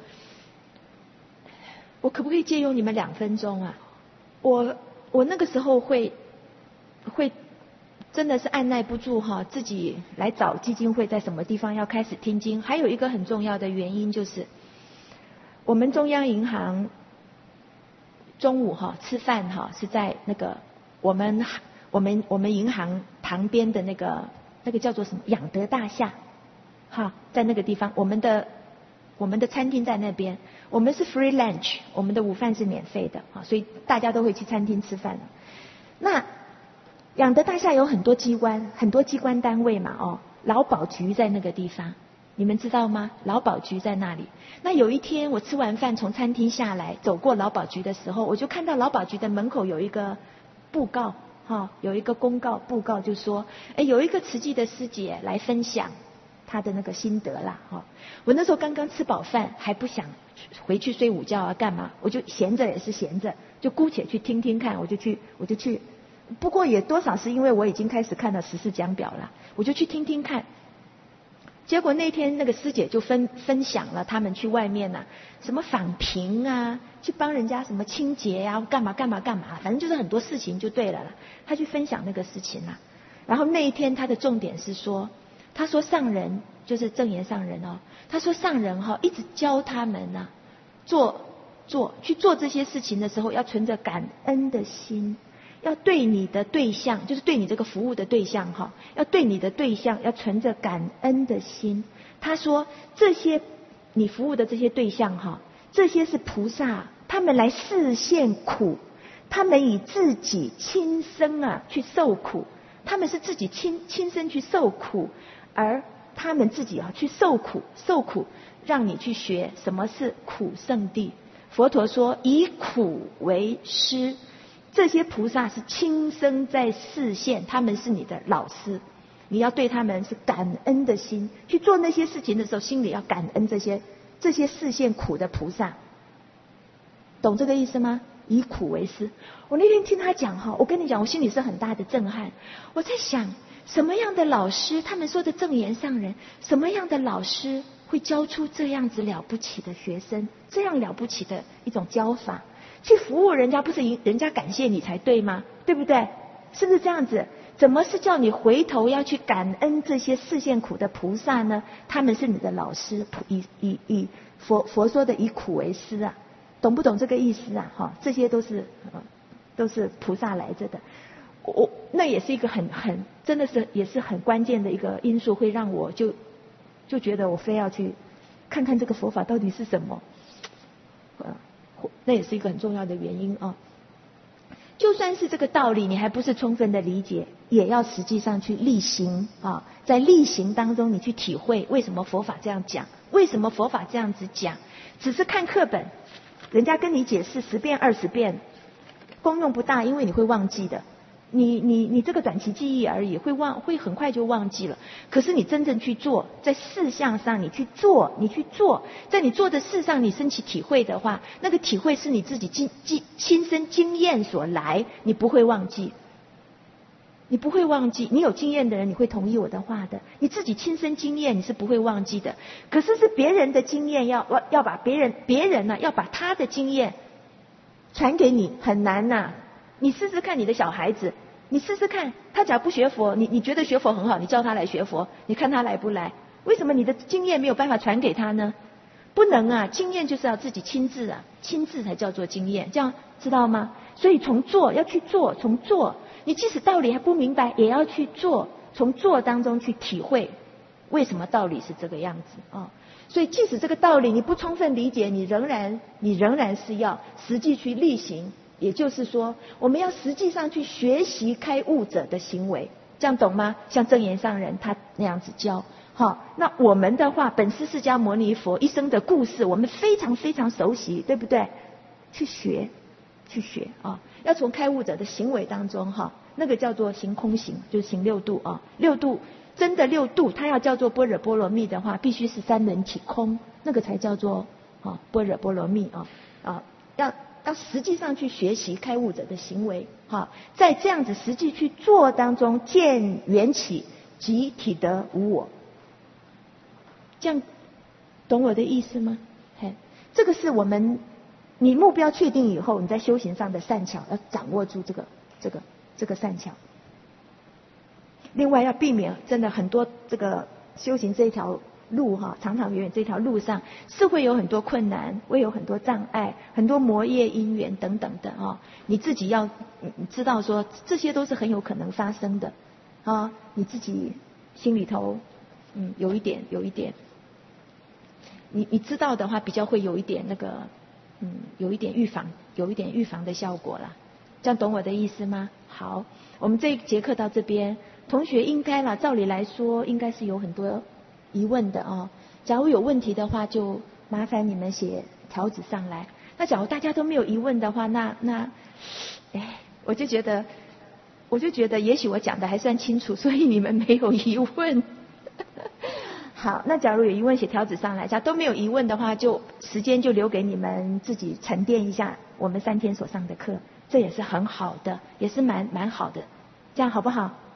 B: 我可不可以借用你们两分钟啊？我我那个时候会会真的是按耐不住哈，自己来找基金会在什么地方要开始听经。还有一个很重要的原因就是。我们中央银行中午哈吃饭哈是在那个我们我们我们银行旁边的那个那个叫做什么养德大厦哈，在那个地方，我们的我们的餐厅在那边，我们是 free lunch， 我们的午饭是免费的啊，所以大家都会去餐厅吃饭。那养德大厦有很多机关，很多机关单位嘛哦，劳保局在那个地方。你们知道吗？劳保局在那里。那有一天我吃完饭从餐厅下来，走过劳保局的时候，我就看到劳保局的门口有一个布告，哈、哦，有一个公告布告就说，哎，有一个慈济的师姐来分享她的那个心得啦，哈、哦。我那时候刚刚吃饱饭，还不想回去睡午觉啊，干嘛？我就闲着也是闲着，就姑且去听听看，我就去，我就去。不过也多少是因为我已经开始看了十四讲表了，我就去听听看。结果那天那个师姐就分分享了他们去外面啊，什么访贫啊，去帮人家什么清洁呀、啊，干嘛干嘛干嘛，反正就是很多事情就对了啦。他去分享那个事情啦、啊，然后那一天他的重点是说，他说上人就是正言上人哦，他说上人哈、哦、一直教他们啊，做做去做这些事情的时候要存着感恩的心。要对你的对象，就是对你这个服务的对象哈，要对你的对象要存着感恩的心。他说这些你服务的这些对象哈，这些是菩萨，他们来示现苦，他们以自己亲身啊去受苦， 他们是自己亲亲身去受苦，而他们自己啊去受苦受苦，让你去学什么是苦圣地。佛陀说以苦为师，这些菩萨是亲生在示现，他们是你的老师，你要对他们是感恩的心，去做那些事情的时候，心里要感恩这些这些示现苦的菩萨，懂这个意思吗？以苦为师。我那天听他讲哈，我跟你讲，我心里是很大的震撼。我在想，什么样的老师，他们说的正言上人，什么样的老师会教出这样子了不起的学生，这样了不起的一种教法，去服务人家，不是人家感谢你才对吗？对不对？是不是这样子？怎么是叫你回头要去感恩这些示现苦的菩萨呢？他们是你的老师，以以以佛佛说的以苦为师啊，懂不懂这个意思啊？哈，这些都是、呃、都是菩萨来着的。我那也是一个很很真的是也是很关键的一个因素，会让我就就觉得我非要去看看这个佛法到底是什么。呃，那也是一个很重要的原因啊。就算是这个道理，你还不是充分的理解，也要实际上去力行啊，在力行当中，你去体会为什么佛法这样讲，为什么佛法这样子讲。只是看课本，人家跟你解释十遍二十遍，功用不大，因为你会忘记的。你你你这个短期记忆而已，会忘，会很快就忘记了。可是你真正去做，在事项上你去做，你去做，在你做的事上你升起体会的话，那个体会是你自己经经亲身经验所来，你不会忘记。你不会忘记，你有经验的人你会同意我的话的，你自己亲身经验你是不会忘记的。可是是别人的经验，要要把别人别人呢、啊、要把他的经验传给你，很难呐、啊。你试试看你的小孩子，你试试看，他假如不学佛，你你觉得学佛很好，你叫他来学佛，你看他来不来？为什么你的经验没有办法传给他呢？不能啊，经验就是要自己亲自啊，亲自才叫做经验，这样知道吗？所以从做要去做，从做，你即使道理还不明白，也要去做，从做当中去体会为什么道理是这个样子啊、哦。所以即使这个道理你不充分理解，你仍然你仍然是要实际去力行。也就是说，我们要实际上去学习开悟者的行为，这样懂吗？像正言上人他那样子教。好，那我们的话，本师释迦牟尼佛一生的故事，我们非常非常熟悉，对不对？去学，去学啊！要从开悟者的行为当中哈，那个叫做行空行，就是行六度啊。六度真的六度，它要叫做般若波罗蜜的话，必须是三轮起空，那个才叫做啊般若波罗蜜啊啊要。要实际上去学习开悟者的行为，哈，在这样子实际去做当中，见缘起即体得无我。这样懂我的意思吗？嘿，这个是我们你目标确定以后，你在修行上的善巧，要掌握住这个这个这个善巧。另外要避免真的很多这个修行这一条路哈，长长远远这条路上是会有很多困难，会有很多障碍，很多魔业因缘等等的啊。你自己要知道说，这些都是很有可能发生的啊。你自己心里头嗯有一点有一点，你你知道的话，比较会有一点那个嗯有一点预防，有一点预防的效果啦。这样懂我的意思吗？好，我们这一节课到这边，同学应该啦，照理来说应该是有很多疑问的哦，假如有问题的话，就麻烦你们写条子上来。那假如大家都没有疑问的话，那那，哎，我就觉得，我就觉得，也许我讲的还算清楚，所以你们没有疑问。好，那假如有疑问，写条子上来。假如都没有疑问的话，就时间就留给你们自己沉淀一下我们三天所上的课，这也是很好的，也是蛮蛮好的，这样好不好？